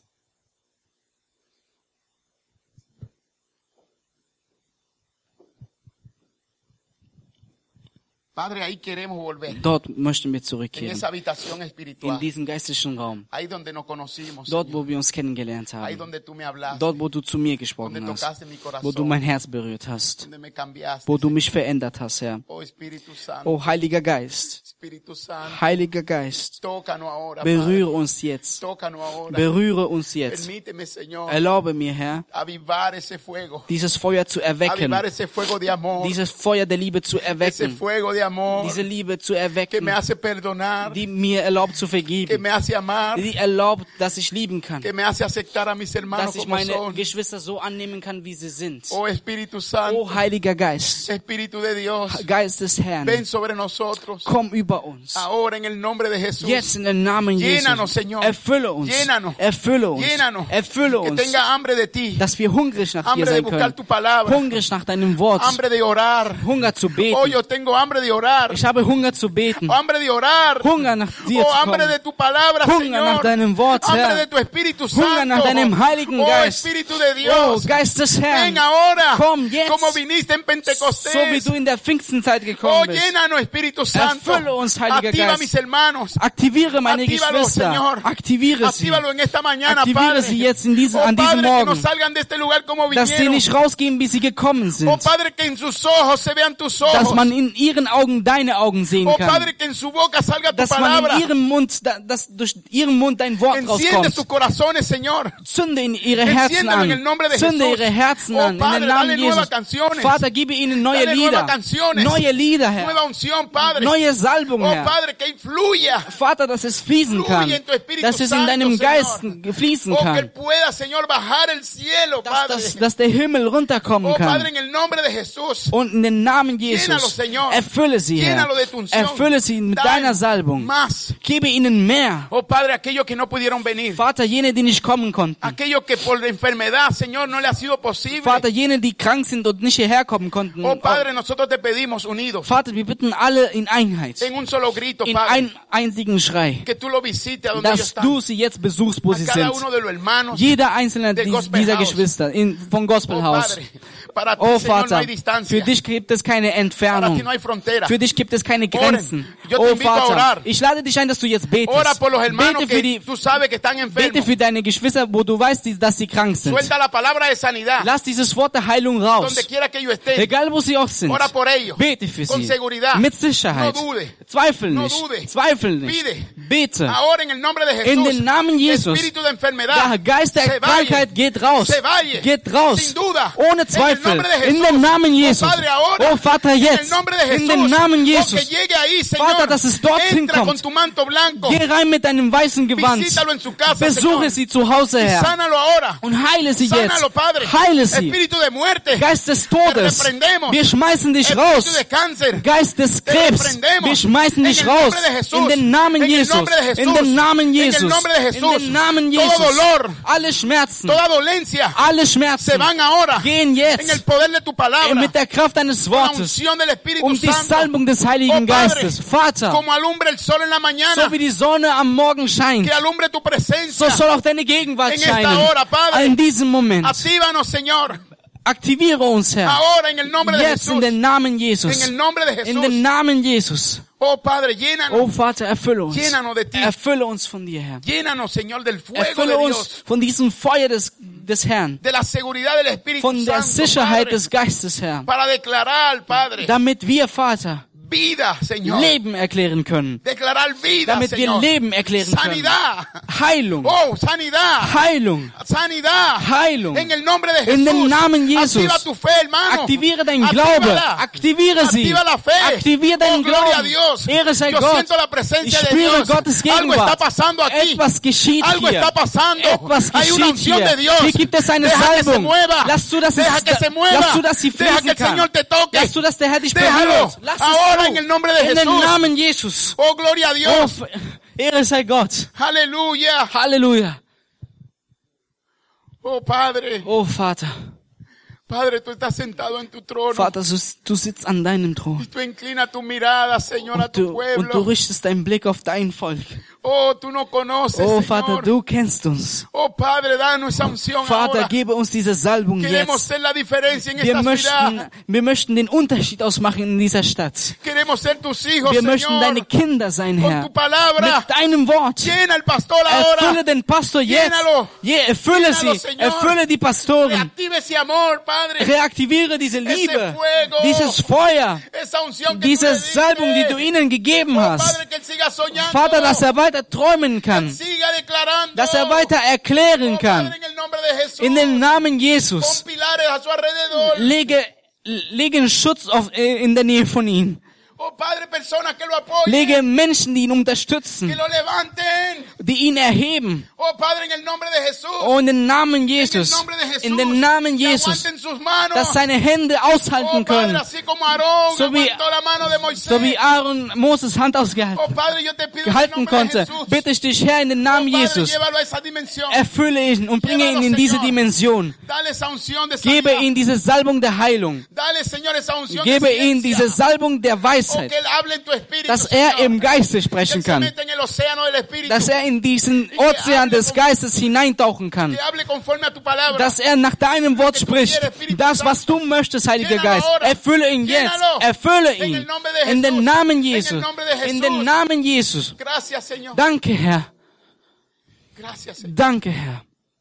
Padre, ahí queremos volver. Dort möchten wir En zurückkehren. esa habitación In espiritual. diesen geistlichen Raum. Ahí donde nos conocimos. Dort, Señor. wo wir uns kennengelernt Ahí haben. donde tú me hablaste. Dort, wo du zu mir Donde gesprochen hast. tocaste mi Wo du corazón. mein Herz berührt hast. Donde me cambiaste. Wo du mich verändert hast, Herr. Oh Espíritu Santo. Oh, Heiliger Geist. Espíritu Santo. Heiliger Geist. Tócanos ahora. Berühre uns jetzt. Padre. Tócanos ahora. Berühre uns jetzt. Permíteme, Señor, Erlaube mir, Herr, avivar ese fuego. dieses Feuer zu erwecken. Avivar ese fuego de amor. Dieses Feuer der Liebe zu Ese erwecken. fuego de amor Diese Liebe zu que erwecken, me hace perdonar, die mir erlaubt zu que vergeben. me hace amar, Die erlaubt, dass ich lieben kann. que me hace aceptar a mis hermanos Dass ich como meine son. Geschwister so annehmen kann, wie sie sind. Oh Espíritu Santo, Oh, Heiliger Geist. Espíritu de Dios, Geist des Herrn. ven sobre nosotros. Komm über uns. Ahora en el nombre de Jesús. Jetzt in den Namen Llénanos, Jesus. Señor. Erfülle uns. Llénanos. Erfülle uns. Llénanos. Erfülle Que uns. tenga hambre de ti. Dass wir hungrig nach dir Hambre de sein buscar können. tu palabra. Hungrig nach deinem Wort. Hambre de orar. Hunger zu Oh, beten. yo tengo hambre de orar. Ich habe Hunger zu beten. Hambre de orar. Hunger nach dir Oh, zu hambre kommen. de tu palabra, Hunger Señor. nach deinem Wort, Hambre Herr. de tu Espíritu Santo. Hunger nach deinem Heiligen Oh, Geist. Espíritu de Oh, Dios. Geist des Herrn. Ven ahora. Komm jetzt. Como viniste en So wie Pentecostés. du in der Pfingstenzeit Oh, gekommen bist. llénanos, Espíritu Santo. Erfülle uns, Heiliger Activa Geist. mis hermanos. Aktiviere meine Actívalo, Geschwister. Señor. Aktiviere sie. Actívalo en esta mañana, Aktiviere Padre. sie jetzt in Oh, an diesem Padre, que no Morgen. salgan de este lugar como Dass sie vinieron. nicht rausgehen, bis sie gekommen Oh, sind. Padre, que en sus ojos se vean tus Dass ojos. man in ihren Augen deine Augen sehen Oh, kann. Padre, que en su boca salga tu Dass man palabra. in ihrem Mund, dass durch ihren Mund dein Wort Enciende sus rauskommt. corazones, Señor. Zünde in ihre Herzen Enciéndelo en el an. nombre de Zünde Jesús. ihre Herzen Oh, an. In Padre, den Namen dale nuevas Jesus. canciones. Vater, gebe ihnen neue Dale nuevas Lieder. canciones. Neue Lieder, Herr. Nueva unción, Padre. Neue Salbung, Oh, Herr. Padre, que fluya. Vater, dass es fließen kann. Fluye en tu Espíritu Dass es in Santo, deinem Señor. Geist fließen Oh, que kann. Él pueda, Señor, bajar el cielo, Padre. Dass der Himmel runterkommen Oh, Padre, kann. en el nombre de Jesús. Und in den Namen Llénalo, Jesus. Señor. Erfülle sie, Herr. Llénalo de tu unción. Erfülle sie mit Dale deiner Salbung. más. Gebe ihnen mehr. Oh, Padre, aquellos que no pudieron venir. Vater, jene, die nicht kommen konnten. Aquellos que por la enfermedad, Señor, no le ha sido posible. Vater, jene, die krank sind und nicht hierher kommen konnten. Oh, Padre, nosotros te pedimos unidos. Vater, wir bitten alle in Einheit. En un solo grito, In Padre. einem einzigen Schrei. Que tú lo visites a donde ellos Dass están. du sie jetzt besuchst, wo A sie cada sind. uno de los hermanos. Jeder einzelne del Gospel dieser House. Geschwister vom Oh, Gospelhaus. Padre, para ti, Oh Señor, no Vater, hay distancia. für dich gibt es keine Para ti Entfernung. no hay frontera. Für dich gibt es keine Grenzen. Yo te Oh invito a Vater, orar. ich lade dich ein, dass du jetzt betest. Ora por los hermanos Bete für, que tú sabes que están bete enfermos. für deine Geschwister, wo du weißt, dass sie krank sind. Suelta la palabra de sanidad. Lass dieses Wort der Heilung raus. Donde quiera que ellos estén. Egal wo sie auch sind. Ora por ellos. Bete für Con sie. seguridad. Mit Sicherheit. No dude. Zweifel No nicht. dude. Zweifel nicht. Pide. Bete. Ahora en el nombre de Jesús. In den Namen Jesus. Espíritu de enfermedad. Der Geist der se vaya. Krankheit geht raus. Se vaya. Geht raus. Sin duda. Ohne En el Zweifel. nombre de In Jesús. den Namen Jesus. Oh, Padre, ahora. Oh Vater, En el jetzt. nombre de Jesús. In den Namen Oh, que Jesus. llegue ahí, Señor. Vater, dass es dorthin Entra kommt. con tu manto blanco. Geh rein mit deinem weißen Gewand. Visítalo en su casa, Besuche Señor. sie zu Hause, Y Herr. sánalo ahora. Und heile sie jetzt. Sánalo, Padre. Heile sie. Espíritu de muerte. Geist des Te Todes. reprendemos. Wir schmeißen dich Espíritu raus. de cáncer. Geist des Te Krebs. reprendemos. Wir schmeißen dich En el raus. nombre de Jesús. In den Namen En el Jesus. nombre de Jesús. In den Namen En el Jesus. nombre de In Jesús. den Namen Todo Jesus. dolor. Alle Schmerzen. Toda dolencia. Alle Se Schmerzen. van ahora. Gehen En el jetzt. poder de tu palabra. Mit der Kraft deines Con la Wortes. unción del Espíritu Die Santo. Salbung des Heiligen Oh, Padre, Geistes. Vater, como alumbra el sol en la mañana. so wie die Sonne am Morgen scheint, Que alumbre tu presencia. so soll auch deine Gegenwart En esta scheinen. hora, Padre. In diesem Moment. Actívanos, Señor. Aktiviere uns, Herr. Ahora en el nombre de Jetzt in Jesús. den Namen Jesus. En el nombre de In Jesús. den Namen Jesus. Oh, Padre, llénanos. Oh Vater, erfülle uns. Llénanos de ti. Erfülle uns von dir, Herr. Llénanos, Señor, del fuego Erfülle de uns Dios. von diesem Feuer des Herrn. De la seguridad del Espíritu Von der Santo, Sicherheit Padre, des Geistes, Herr. para declarar, Padre, Damit wir, Vater, vida, Señor. Leben erklären können. Declarar vida, Damit wir Señor. Leben erklären können. Sanidad. Heilung. Oh, sanidad. Heilung. Sanidad. Heilung. En el nombre de Jesús. In den Namen Jesus. Activa tu fe, hermano. Aktiviere deinen Actívala. Glaube. Aktiviere sie. Activa la fe. Aktiviere deinen Oh, gloria a Glauben. Dios. Ehre sei Yo Gott. siento la Ich presencia de spüre Dios. Gottes Algo está Gegenwart. pasando aquí. Etwas geschieht Algo hier. está pasando. Etwas Hay una geschieht unción de hier. Dios. Hier gibt es eine Deja que se Salbung. mueva. Lass du, dass Deja que se mueva. lass du, dass sie Deja que fließen el kann. Señor te toque. Lass du, dass der Herr dich Déjalo. berührt. Lass Ahora es en zu. el nombre de In den Jesús. Namen Jesus. Oh, gloria a Oh, Dios. Ehre sei Gott. Aleluya. Halleluja. Oh, Padre. Oh, Vater. Padre, tú estás sentado en tu trono. Vater, du sitzt an deinem Thron. Y tú inclina tu mirada, Señor, a tu Und du pueblo. richtest deinen Blick auf dein Volk. Oh, tú no conoces, Oh Señor. Vater, du kennst uns. Oh, Padre, danos esa unción Vater, ahora. gebe uns diese Salbung Queremos jetzt. ser la diferencia en esta ciudad. Wir möchten den Unterschied ausmachen in dieser Stadt. Queremos ser tus hijos, Wir möchten deine Señor. Kinder sein, Con Herr. tu palabra. Mit deinem Wort. Llena el pastor Erfülle ahora. den Pastor jetzt. Llénalo. Erfülle Llénalo, sie. Señor. Erfülle die Pastoren. Reactive ese amor, Padre. Reaktiviere diese Liebe. fuego. Dieses Feuer. Esa unción que Diese tú le diste. Salbung, die du ihnen gegeben Oh, hast. Padre, que él siga soñando. Vater, dass er weiter träumen kann. Siga declarando. Dass er weiter erklären Oh, kann. Padre, en el nombre de Jesús. In den Namen Pon Jesus. pilares a su alrededor. Lege einen Schutz in der Nähe von ihm. Oh, Padre, personas que lo apoyen. Lege Menschen, die ihn Que unterstützen, lo levanten. die ihn erheben. Oh, Padre, en el nombre de Jesús. Oh, in den Namen En el Jesus. nombre de Jesús. In den Namen Que Jesus. aguanten sus manos. Dass seine Hände aushalten Oh, Padre, können. así como Aarón So wie- aguantó la mano de Moisés. So wie Aaron Moses Hand ausgehalten Oh, Padre, yo te pido en el gehalten nombre de konnte, Jesús. bitte ich dich, Herr, in den Namen Oh, Padre, Jesus. llévalo a esa dimensión. Erfülle ihn und bringe ihn in diese Dimension. Dale esa unción de Gebe sanidad. ihm diese Salbung der Heilung. Dale, Señor, esa unción Gebe de ihm ciencia. diese Salbung der Oh, Weisheit. que él hable en tu espíritu, Dass er Señor. im Geiste Que sprechen él se kann. meta en el océano del espíritu. Dass er in diesen Ozean des Geistes hineintauchen kann. Que hable conforme a tu palabra. Dass er nach deinem Wort spricht. Das, was du möchtest, Heiliger Geist. Erfülle ihn jetzt. Erfülle ihn. In den Namen Jesus. In den Namen Jesus. Gracias, Señor. Danke, Herr. Gracias, Señor. Danke, Herr.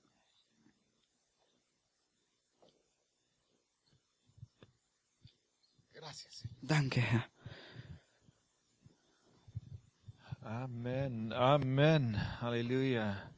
Gracias, Señor. Danke, Herr. Amen. Amen. Hallelujah.